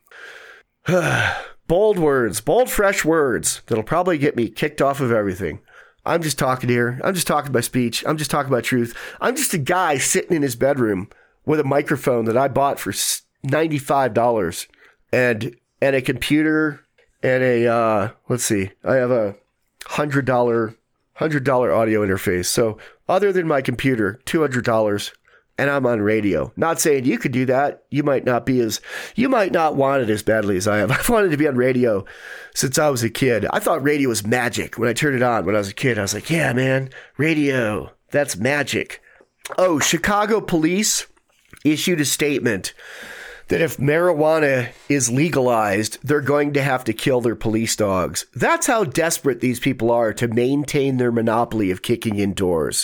Bold words, bold, fresh words that'll probably get me kicked off of everything. I'm just talking here. I'm just talking by speech. I'm just talking about truth. I'm just a guy sitting in his bedroom with a microphone that I bought for ninety-five dollars and and a computer and a, uh, let's see, I have a one hundred dollars one hundred dollars audio interface. So other than my computer, two hundred dollars. And I'm on radio. Not saying you could do that. You might not be as, you might not want it as badly as I have. I've wanted to be on radio since I was a kid. I thought radio was magic when I turned it on when I was a kid. I was like, yeah, man, radio, that's magic. Oh, Chicago police issued a statement that if marijuana is legalized, they're going to have to kill their police dogs. That's how desperate these people are to maintain their monopoly of kicking indoors.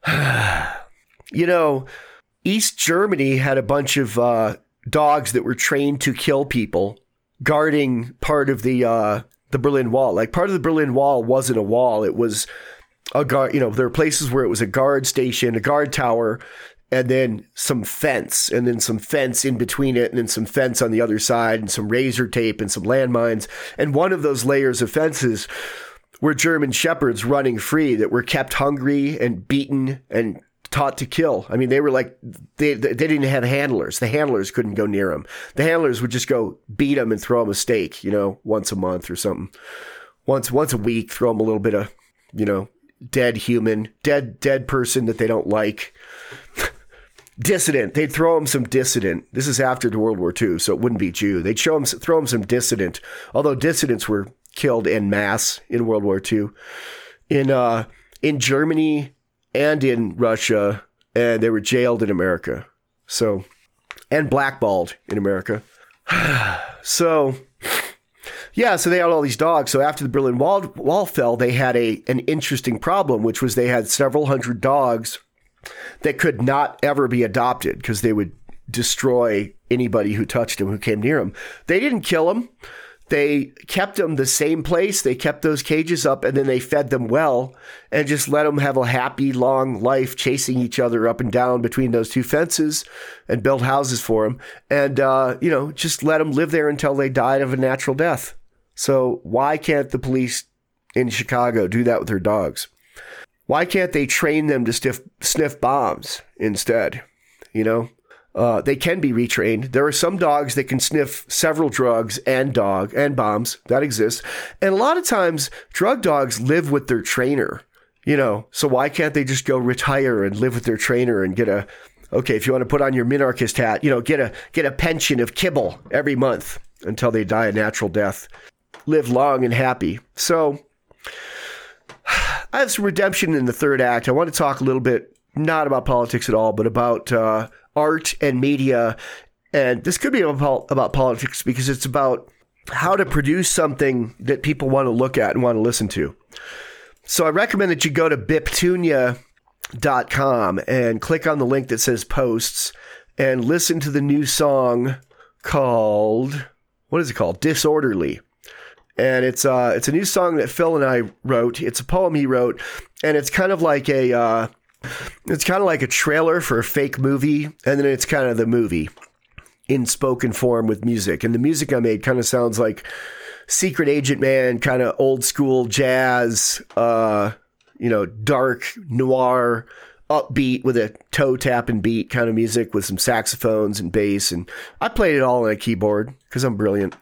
You know, East Germany had a bunch of uh, dogs that were trained to kill people guarding part of the uh, the Berlin Wall. Like part of the Berlin Wall wasn't a wall. It was a guard. You know, there were places where it was a guard station, a guard tower, and then some fence, and then some fence in between it, and then some fence on the other side, and some razor tape and some landmines. And one of those layers of fences were German shepherds running free that were kept hungry and beaten and taught to kill. I mean, they were like, they they didn't have handlers. The handlers couldn't go near them. The handlers would just go beat them and throw them a steak, you know, once a month or something. Once once a week, throw them a little bit of, you know, dead human, dead dead person that they don't like. Dissident. They'd throw them some dissident. This is after the World War Two, so it wouldn't be Jew. They'd show them, throw them some dissident, although dissidents were killed en masse in World War Two. In, uh, in Germany and in Russia, and they were jailed in America. So, and blackballed in America. So, yeah, so they had all these dogs. So after the Berlin Wall, wall fell, they had a an interesting problem, which was they had several hundred dogs that could not ever be adopted because they would destroy anybody who touched them, who came near them. They didn't kill them. They kept them the same place. They kept those cages up, and then they fed them well and just let them have a happy, long life chasing each other up and down between those two fences and built houses for them. And, uh, you know, just let them live there until they died of a natural death. So why can't the police in Chicago do that with their dogs? Why can't they train them to sniff, sniff bombs instead? You know? Uh, they can be retrained. There are some dogs that can sniff several drugs and dog and bombs. That exists. And a lot of times drug dogs live with their trainer, you know, so why can't they just go retire and live with their trainer and get a, okay, if you want to put on your minarchist hat, you know, get a, get a pension of kibble every month until they die a natural death, live long and happy. So I have some redemption in the third act. I want to talk a little bit, not about politics at all, but about, uh, art and media. And this could be about, about politics because it's about how to produce something that people want to look at and want to listen to. So I recommend that you go to biptunia dot com and click on the link that says posts and listen to the new song called, what is it called? Disorderly. And it's uh it's a new song that Phil and I wrote. It's a poem he wrote, and it's kind of like a uh It's kind of like a trailer for a fake movie, and then it's kind of the movie in spoken form with music. And the music I made kind of sounds like Secret Agent Man, kind of old school jazz, uh, you know, dark noir, upbeat with a toe tapping beat kind of music with some saxophones and bass. And I played it all on a keyboard because I'm brilliant.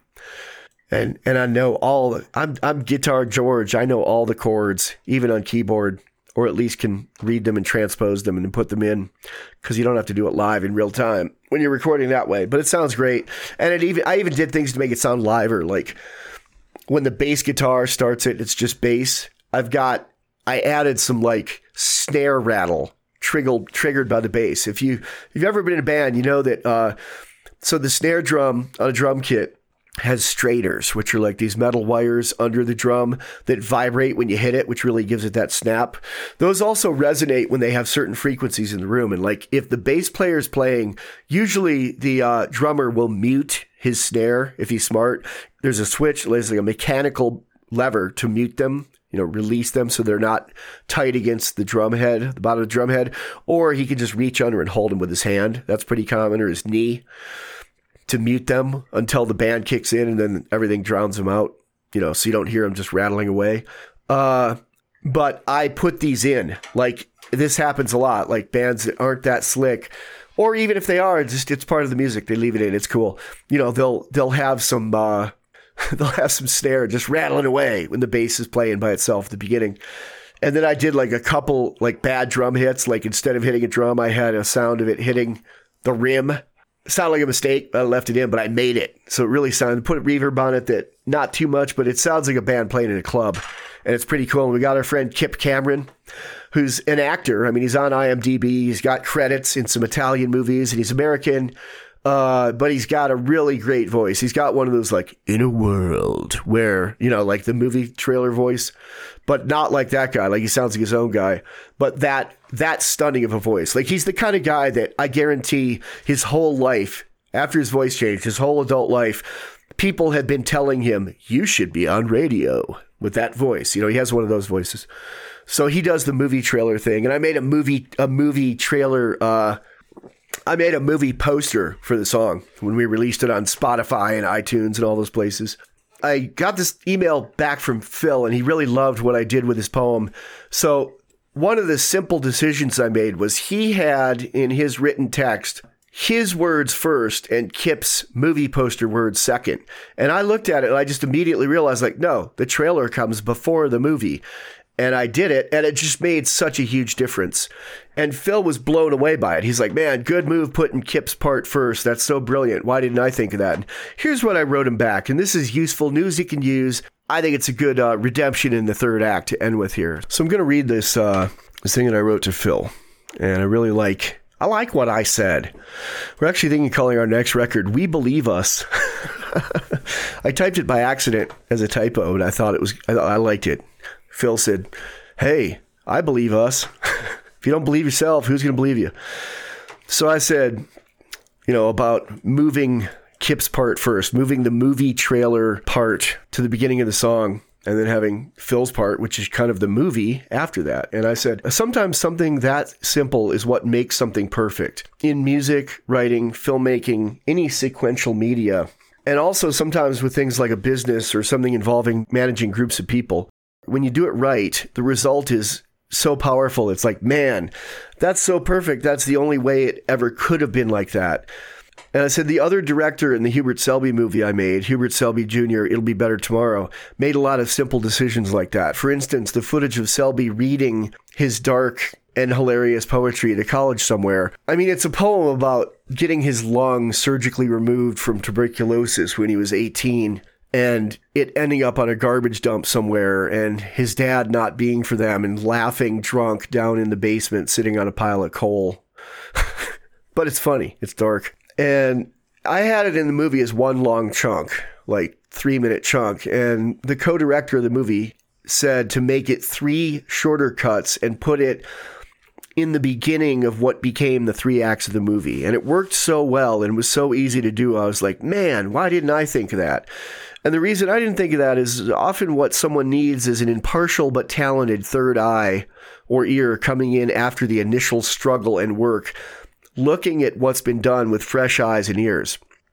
And and I know all, the, I'm, I'm Guitar George. I know all the chords, even on keyboard, or at least can read them and transpose them and then put them in, because you don't have to do it live in real time when you're recording that way. But it sounds great. And it even I even did things to make it sound liver. Like when the bass guitar starts it, it's just bass. I've got, I added some like snare rattle triggered, triggered by the bass. If, you, if you've ever been in a band, you know that, uh, so the snare drum on a drum kit has strators, which are like these metal wires under the drum that vibrate when you hit it, which really gives it that snap. Those also resonate when they have certain frequencies in the room. And like if the bass player is playing, usually the uh, drummer will mute his snare if he's smart. There's a switch, there's like a mechanical lever to mute them, you know, release them so they're not tight against the drum head, the bottom of the drum head. Or he can just reach under and hold them with his hand. That's pretty common, or his knee, to mute them until the band kicks in, and then everything drowns them out, you know, so you don't hear them just rattling away. Uh, but I put these in. Like, this happens a lot. Like, bands that aren't that slick, or even if they are, it's just it's part of the music. They leave it in. It's cool. You know, they'll they'll have some uh, they'll have some snare just rattling away when the bass is playing by itself at the beginning. And then I did like a couple like bad drum hits. Like, instead of hitting a drum, I had a sound of it hitting the rim. It sounded like a mistake. I left it in, but I made it. So it really sounded, put a reverb on it that not too much, but it sounds like a band playing in a club. And it's pretty cool. And we got our friend Kip Cameron, who's an actor. I mean, he's on I M D B. He's got credits in some Italian movies, and he's American. Uh, but he's got a really great voice. He's got one of those like, in a world where, you know, like the movie trailer voice, but not like that guy. Like, he sounds like his own guy, but that, that stunning of a voice. Like, he's the kind of guy that I guarantee his whole life, after his voice changed, his whole adult life, people had been telling him, you should be on radio with that voice. You know, he has one of those voices. So he does the movie trailer thing. And I made a movie, a movie trailer, uh, I made a movie poster for the song when we released it on Spotify and iTunes and all those places. I got this email back from Phil, and he really loved what I did with his poem. So one of the simple decisions I made was he had in his written text his words first and Kip's movie poster words second. And I looked at it and I just immediately realized, like, no, the trailer comes before the movie. And I did it, and it just made such a huge difference. And Phil was blown away by it. He's like, man, good move putting Kip's part first. That's so brilliant. Why didn't I think of that? And here's what I wrote him back, and this is useful news you can use. I think it's a good uh, redemption in the third act to end with here. So I'm going to read this, uh, this thing that I wrote to Phil, and I really like, I like what I said. We're actually thinking of calling our next record, We Believe Us. I typed it by accident as a typo, and I thought it was, I, I liked it. Phil said, hey, I believe us. If you don't believe yourself, who's going to believe you? So I said, you know, about moving Kip's part first, moving the movie trailer part to the beginning of the song, and then having Phil's part, which is kind of the movie after that. And I said, sometimes something that simple is what makes something perfect. In music, writing, filmmaking, any sequential media, and also sometimes with things like a business or something involving managing groups of people. When you do it right, the result is so powerful. It's like, man, that's so perfect. That's the only way it ever could have been like that. And I said, the other director in the Hubert Selby movie I made, Hubert Selby Junior, It'll Be Better Tomorrow, made a lot of simple decisions like that. For instance, the footage of Selby reading his dark and hilarious poetry at a college somewhere. I mean, it's a poem about getting his lung surgically removed from tuberculosis when he was eighteen. And it ending up on a garbage dump somewhere, and his dad not being for them, and laughing drunk down in the basement sitting on a pile of coal. But it's funny. It's dark. And I had it in the movie as one long chunk, like three minute chunk. And the co-director of the movie said to make it three shorter cuts and put it in the beginning of what became the three acts of the movie. And it worked so well and was so easy to do. I was like, man, why didn't I think of that? And the reason I didn't think of that is often what someone needs is an impartial but talented third eye or ear coming in after the initial struggle and work, looking at what's been done with fresh eyes and ears.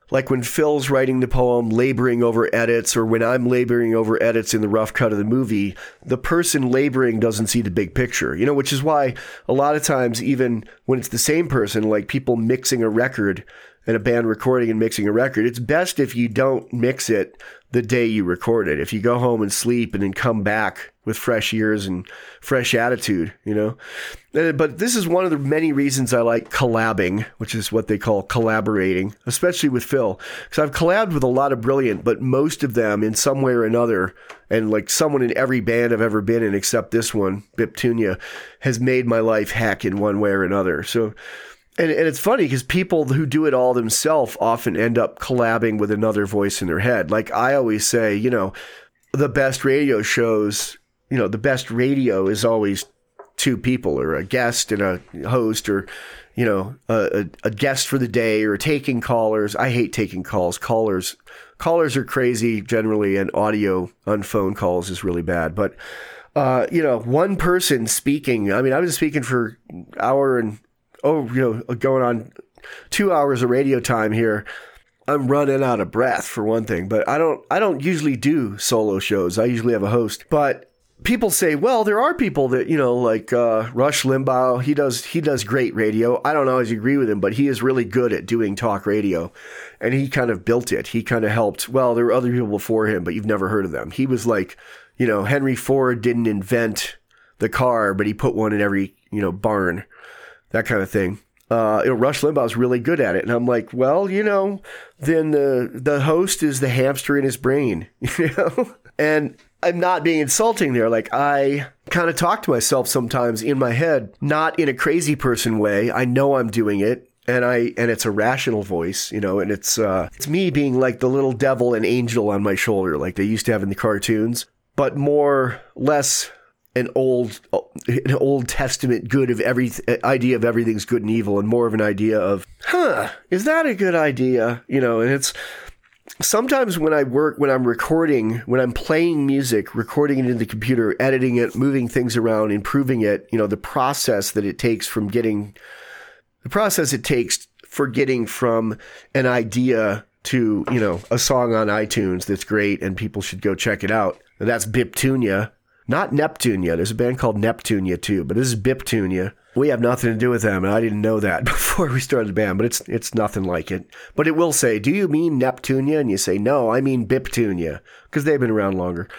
like when Phil's writing the poem, laboring over edits, or when I'm laboring over edits in the rough cut of the movie, the person laboring doesn't see the big picture, you know, which is why a lot of times, even when it's the same person, like people mixing a record and a band recording and mixing a record, it's best if you don't mix it the day you record it. If you go home and sleep and then come back with fresh ears and fresh attitude, you know. But this is one of the many reasons I like collabing, which is what they call collaborating, especially with Phil. Because I've collabed with a lot of brilliant, but most of them in some way or another, and like someone in every band I've ever been in except this one, Biptunia, has made my life heck in one way or another. So, and, and it's funny because people who do it all themselves often end up collabing with another voice in their head. Like I always say, you know, the best radio shows, you know, the best radio is always two people, or a guest and a host, or, you know, a, a guest for the day, or taking callers. I hate taking calls. Callers, callers are crazy generally, and audio on phone calls is really bad. But, uh, you know, one person speaking, I mean, I've been speaking for an hour and, oh, you know, going on two hours of radio time here. I'm running out of breath for one thing, but I don't, I don't usually do solo shows. I usually have a host, but people say, well, there are people that, you know, like uh, Rush Limbaugh, he does he does great radio. I don't always agree with him, but he is really good at doing talk radio. And he kind of built it. He kind of helped. Well, there were other people before him, but you've never heard of them. He was like, you know, Henry Ford didn't invent the car, but he put one in every, you know, barn, that kind of thing. Uh, you know, Rush Limbaugh's really good at it. And I'm like, well, you know, then the the host is the hamster in his brain, you know? And I'm not being insulting there. Like, I kind of talk to myself sometimes in my head, not in a crazy person way. I know I'm doing it, and I and it's a rational voice, you know, and it's uh, it's me being like the little devil and angel on my shoulder, like they used to have in the cartoons, but more, less an old, an Old Testament good of every idea of everything's good and evil, and more of an idea of, huh, is that a good idea? You know, and it's, sometimes when I work, when I'm recording, when I'm playing music, recording it in the computer, editing it, moving things around, improving it, you know, the process that it takes from getting, the process it takes for getting from an idea to, you know, a song on iTunes that's great and people should go check it out. And that's Biptunia, not Neptunia. There's a band called Neptunia too, but this is Biptunia. We have nothing to do with them, and I didn't know that before we started the band, but it's it's nothing like it. But it will say, do you mean Neptunia? And you say, no, I mean Biptunia, because they've been around longer.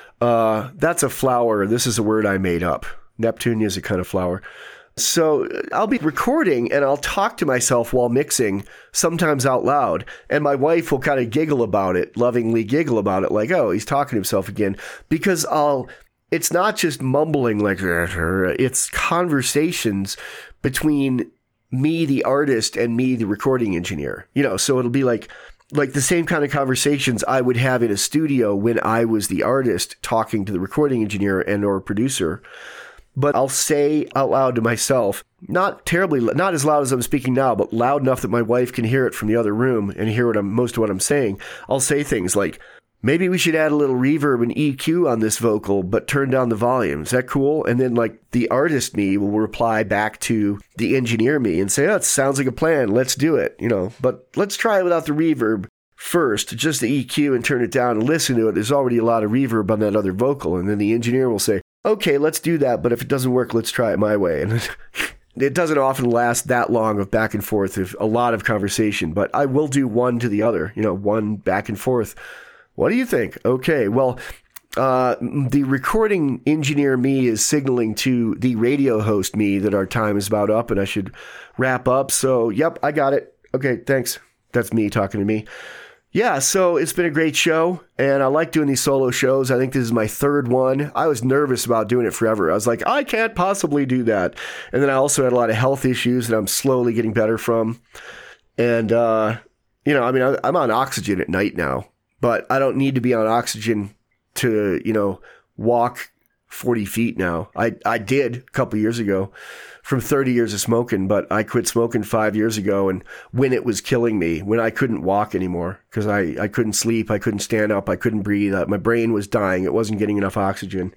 Uh, that's a flower. This is a word I made up. Neptunia is a kind of flower. So I'll be recording, and I'll talk to myself while mixing, sometimes out loud, and my wife will kind of giggle about it, lovingly giggle about it, like, oh, he's talking to himself again, because I'll... It's not just mumbling like that. It's conversations between me, the artist, and me, the recording engineer. You know, so it'll be like like the same kind of conversations I would have in a studio when I was the artist talking to the recording engineer and or producer. But I'll say out loud to myself, not terribly, not as loud as I'm speaking now, but loud enough that my wife can hear it from the other room and hear what I'm, most of what I'm saying. I'll say things like, maybe we should add a little reverb and E Q on this vocal, but turn down the volume. Is that cool? And then like the artist me will reply back to the engineer me and say, oh, it sounds like a plan. Let's do it. You know, but let's try it without the reverb first, just the E Q, and turn it down and listen to it. There's already a lot of reverb on that other vocal. And then the engineer will say, okay, let's do that. But if it doesn't work, let's try it my way. And it doesn't often last that long of back and forth of a lot of conversation, but I will do one to the other, you know, one back and forth. What do you think? Okay, well, uh, the recording engineer me is signaling to the radio host me that our time is about up and I should wrap up. So, yep, I got it. Okay, thanks. That's me talking to me. Yeah, so it's been a great show, and I like doing these solo shows. I think this is my third one. I was nervous about doing it forever. I was like, I can't possibly do that. And then I also had a lot of health issues that I'm slowly getting better from. And, uh, you know, I mean, I'm on oxygen at night now. But I don't need to be on oxygen to, you know, walk forty feet now. I, I did a couple years ago from thirty years of smoking, but I quit smoking five years ago. And when it was killing me, when I couldn't walk anymore because I, I couldn't sleep, I couldn't stand up, I couldn't breathe. My brain was dying. It wasn't getting enough oxygen.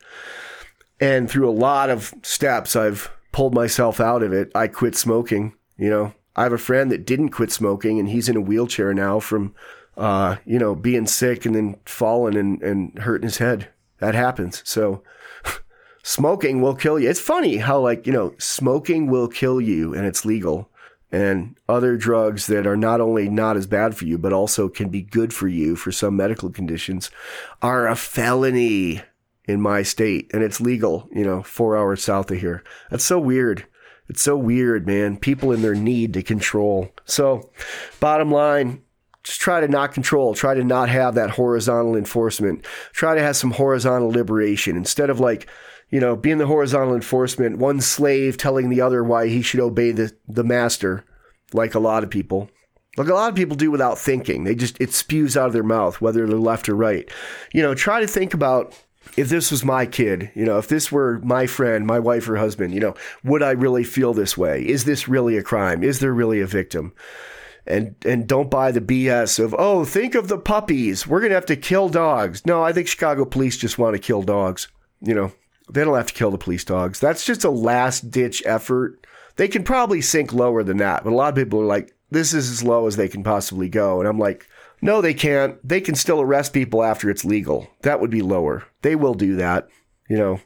And through a lot of steps, I've pulled myself out of it. I quit smoking, you know. I have a friend that didn't quit smoking, and he's in a wheelchair now from, uh, you know, being sick and then falling and, and hurting his head. That happens. So smoking will kill you. It's funny how, like, you know, smoking will kill you and it's legal. And other drugs that are not only not as bad for you, but also can be good for you for some medical conditions are a felony in my state. And it's legal, you know, four hours south of here. That's so weird. It's so weird, man. People in their need to control. So bottom line, just try to not control. Try to not have that horizontal enforcement. Try to have some horizontal liberation instead of, like, you know, being the horizontal enforcement, one slave telling the other why he should obey the, the master, like a lot of people. Like a lot of people do without thinking. They just, it spews out of their mouth, whether they're left or right. You know, try to think about, if this was my kid, you know, if this were my friend, my wife or husband, you know, would I really feel this way? Is this really a crime? Is there really a victim? And and don't buy the B S of, oh, think of the puppies. We're going to have to kill dogs. No, I think Chicago police just want to kill dogs. You know, they don't have to kill the police dogs. That's just a last-ditch effort. They can probably sink lower than that. But a lot of people are like, this is as low as they can possibly go. And I'm like, no, they can't. They can still arrest people after it's legal. That would be lower. They will do that, you know.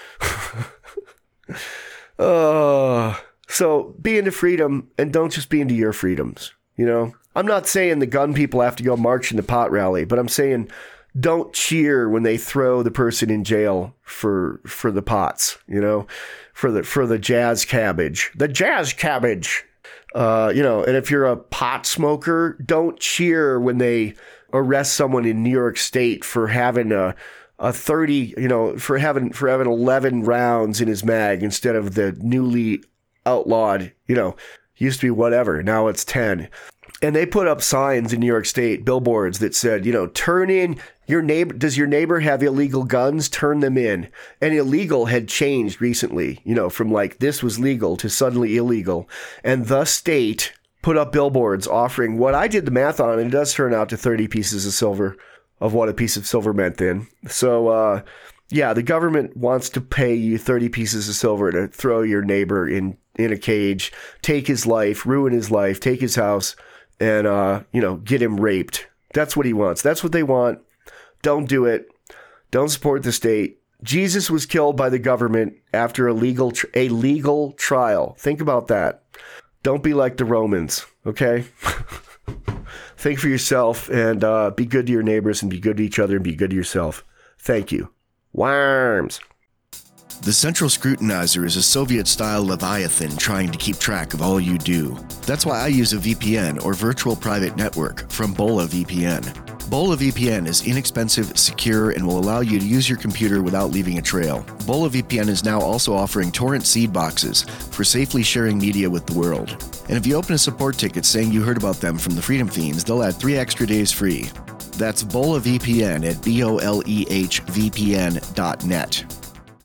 uh, so be into freedom, and don't just be into your freedoms. You know, I'm not saying the gun people have to go march in the pot rally, but I'm saying don't cheer when they throw the person in jail for for the pots, you know, for the for the jazz cabbage, the jazz cabbage. Uh, you know, and if you're a pot smoker, don't cheer when they arrest someone in New York State for having a a thirty, you know, for having for having eleven rounds in his mag instead of the newly outlawed, you know, used to be whatever, now it's ten. And they put up signs in New York State, billboards that said, you know, turn in your neighbor. Does your neighbor have illegal guns? Turn them in. And illegal had changed recently, you know, from like this was legal to suddenly illegal. And the state put up billboards offering what I did the math on, and it does turn out to thirty pieces of silver of what a piece of silver meant then. So, uh, yeah, the government wants to pay you thirty pieces of silver to throw your neighbor in, in a cage, take his life, ruin his life, take his house, and, uh, you know, get him raped. That's what he wants. That's what they want. Don't do it. Don't support the state. Jesus was killed by the government after a legal, tr- a legal trial. Think about that. Don't be like the Romans, okay? Think for yourself, and uh, be good to your neighbors, and be good to each other, and be good to yourself. Thank you. Worms. The Central Scrutinizer is a Soviet-style Leviathan trying to keep track of all you do. That's why I use a V P N, or virtual private network, from Bola V P N. Bola V P N is inexpensive, secure, and will allow you to use your computer without leaving a trail. Bola V P N is now also offering torrent seed boxes for safely sharing media with the world. And if you open a support ticket saying you heard about them from the Freedom Fiends, they'll add three extra days free. That's Bola V P N at B O L E H V P N dot net.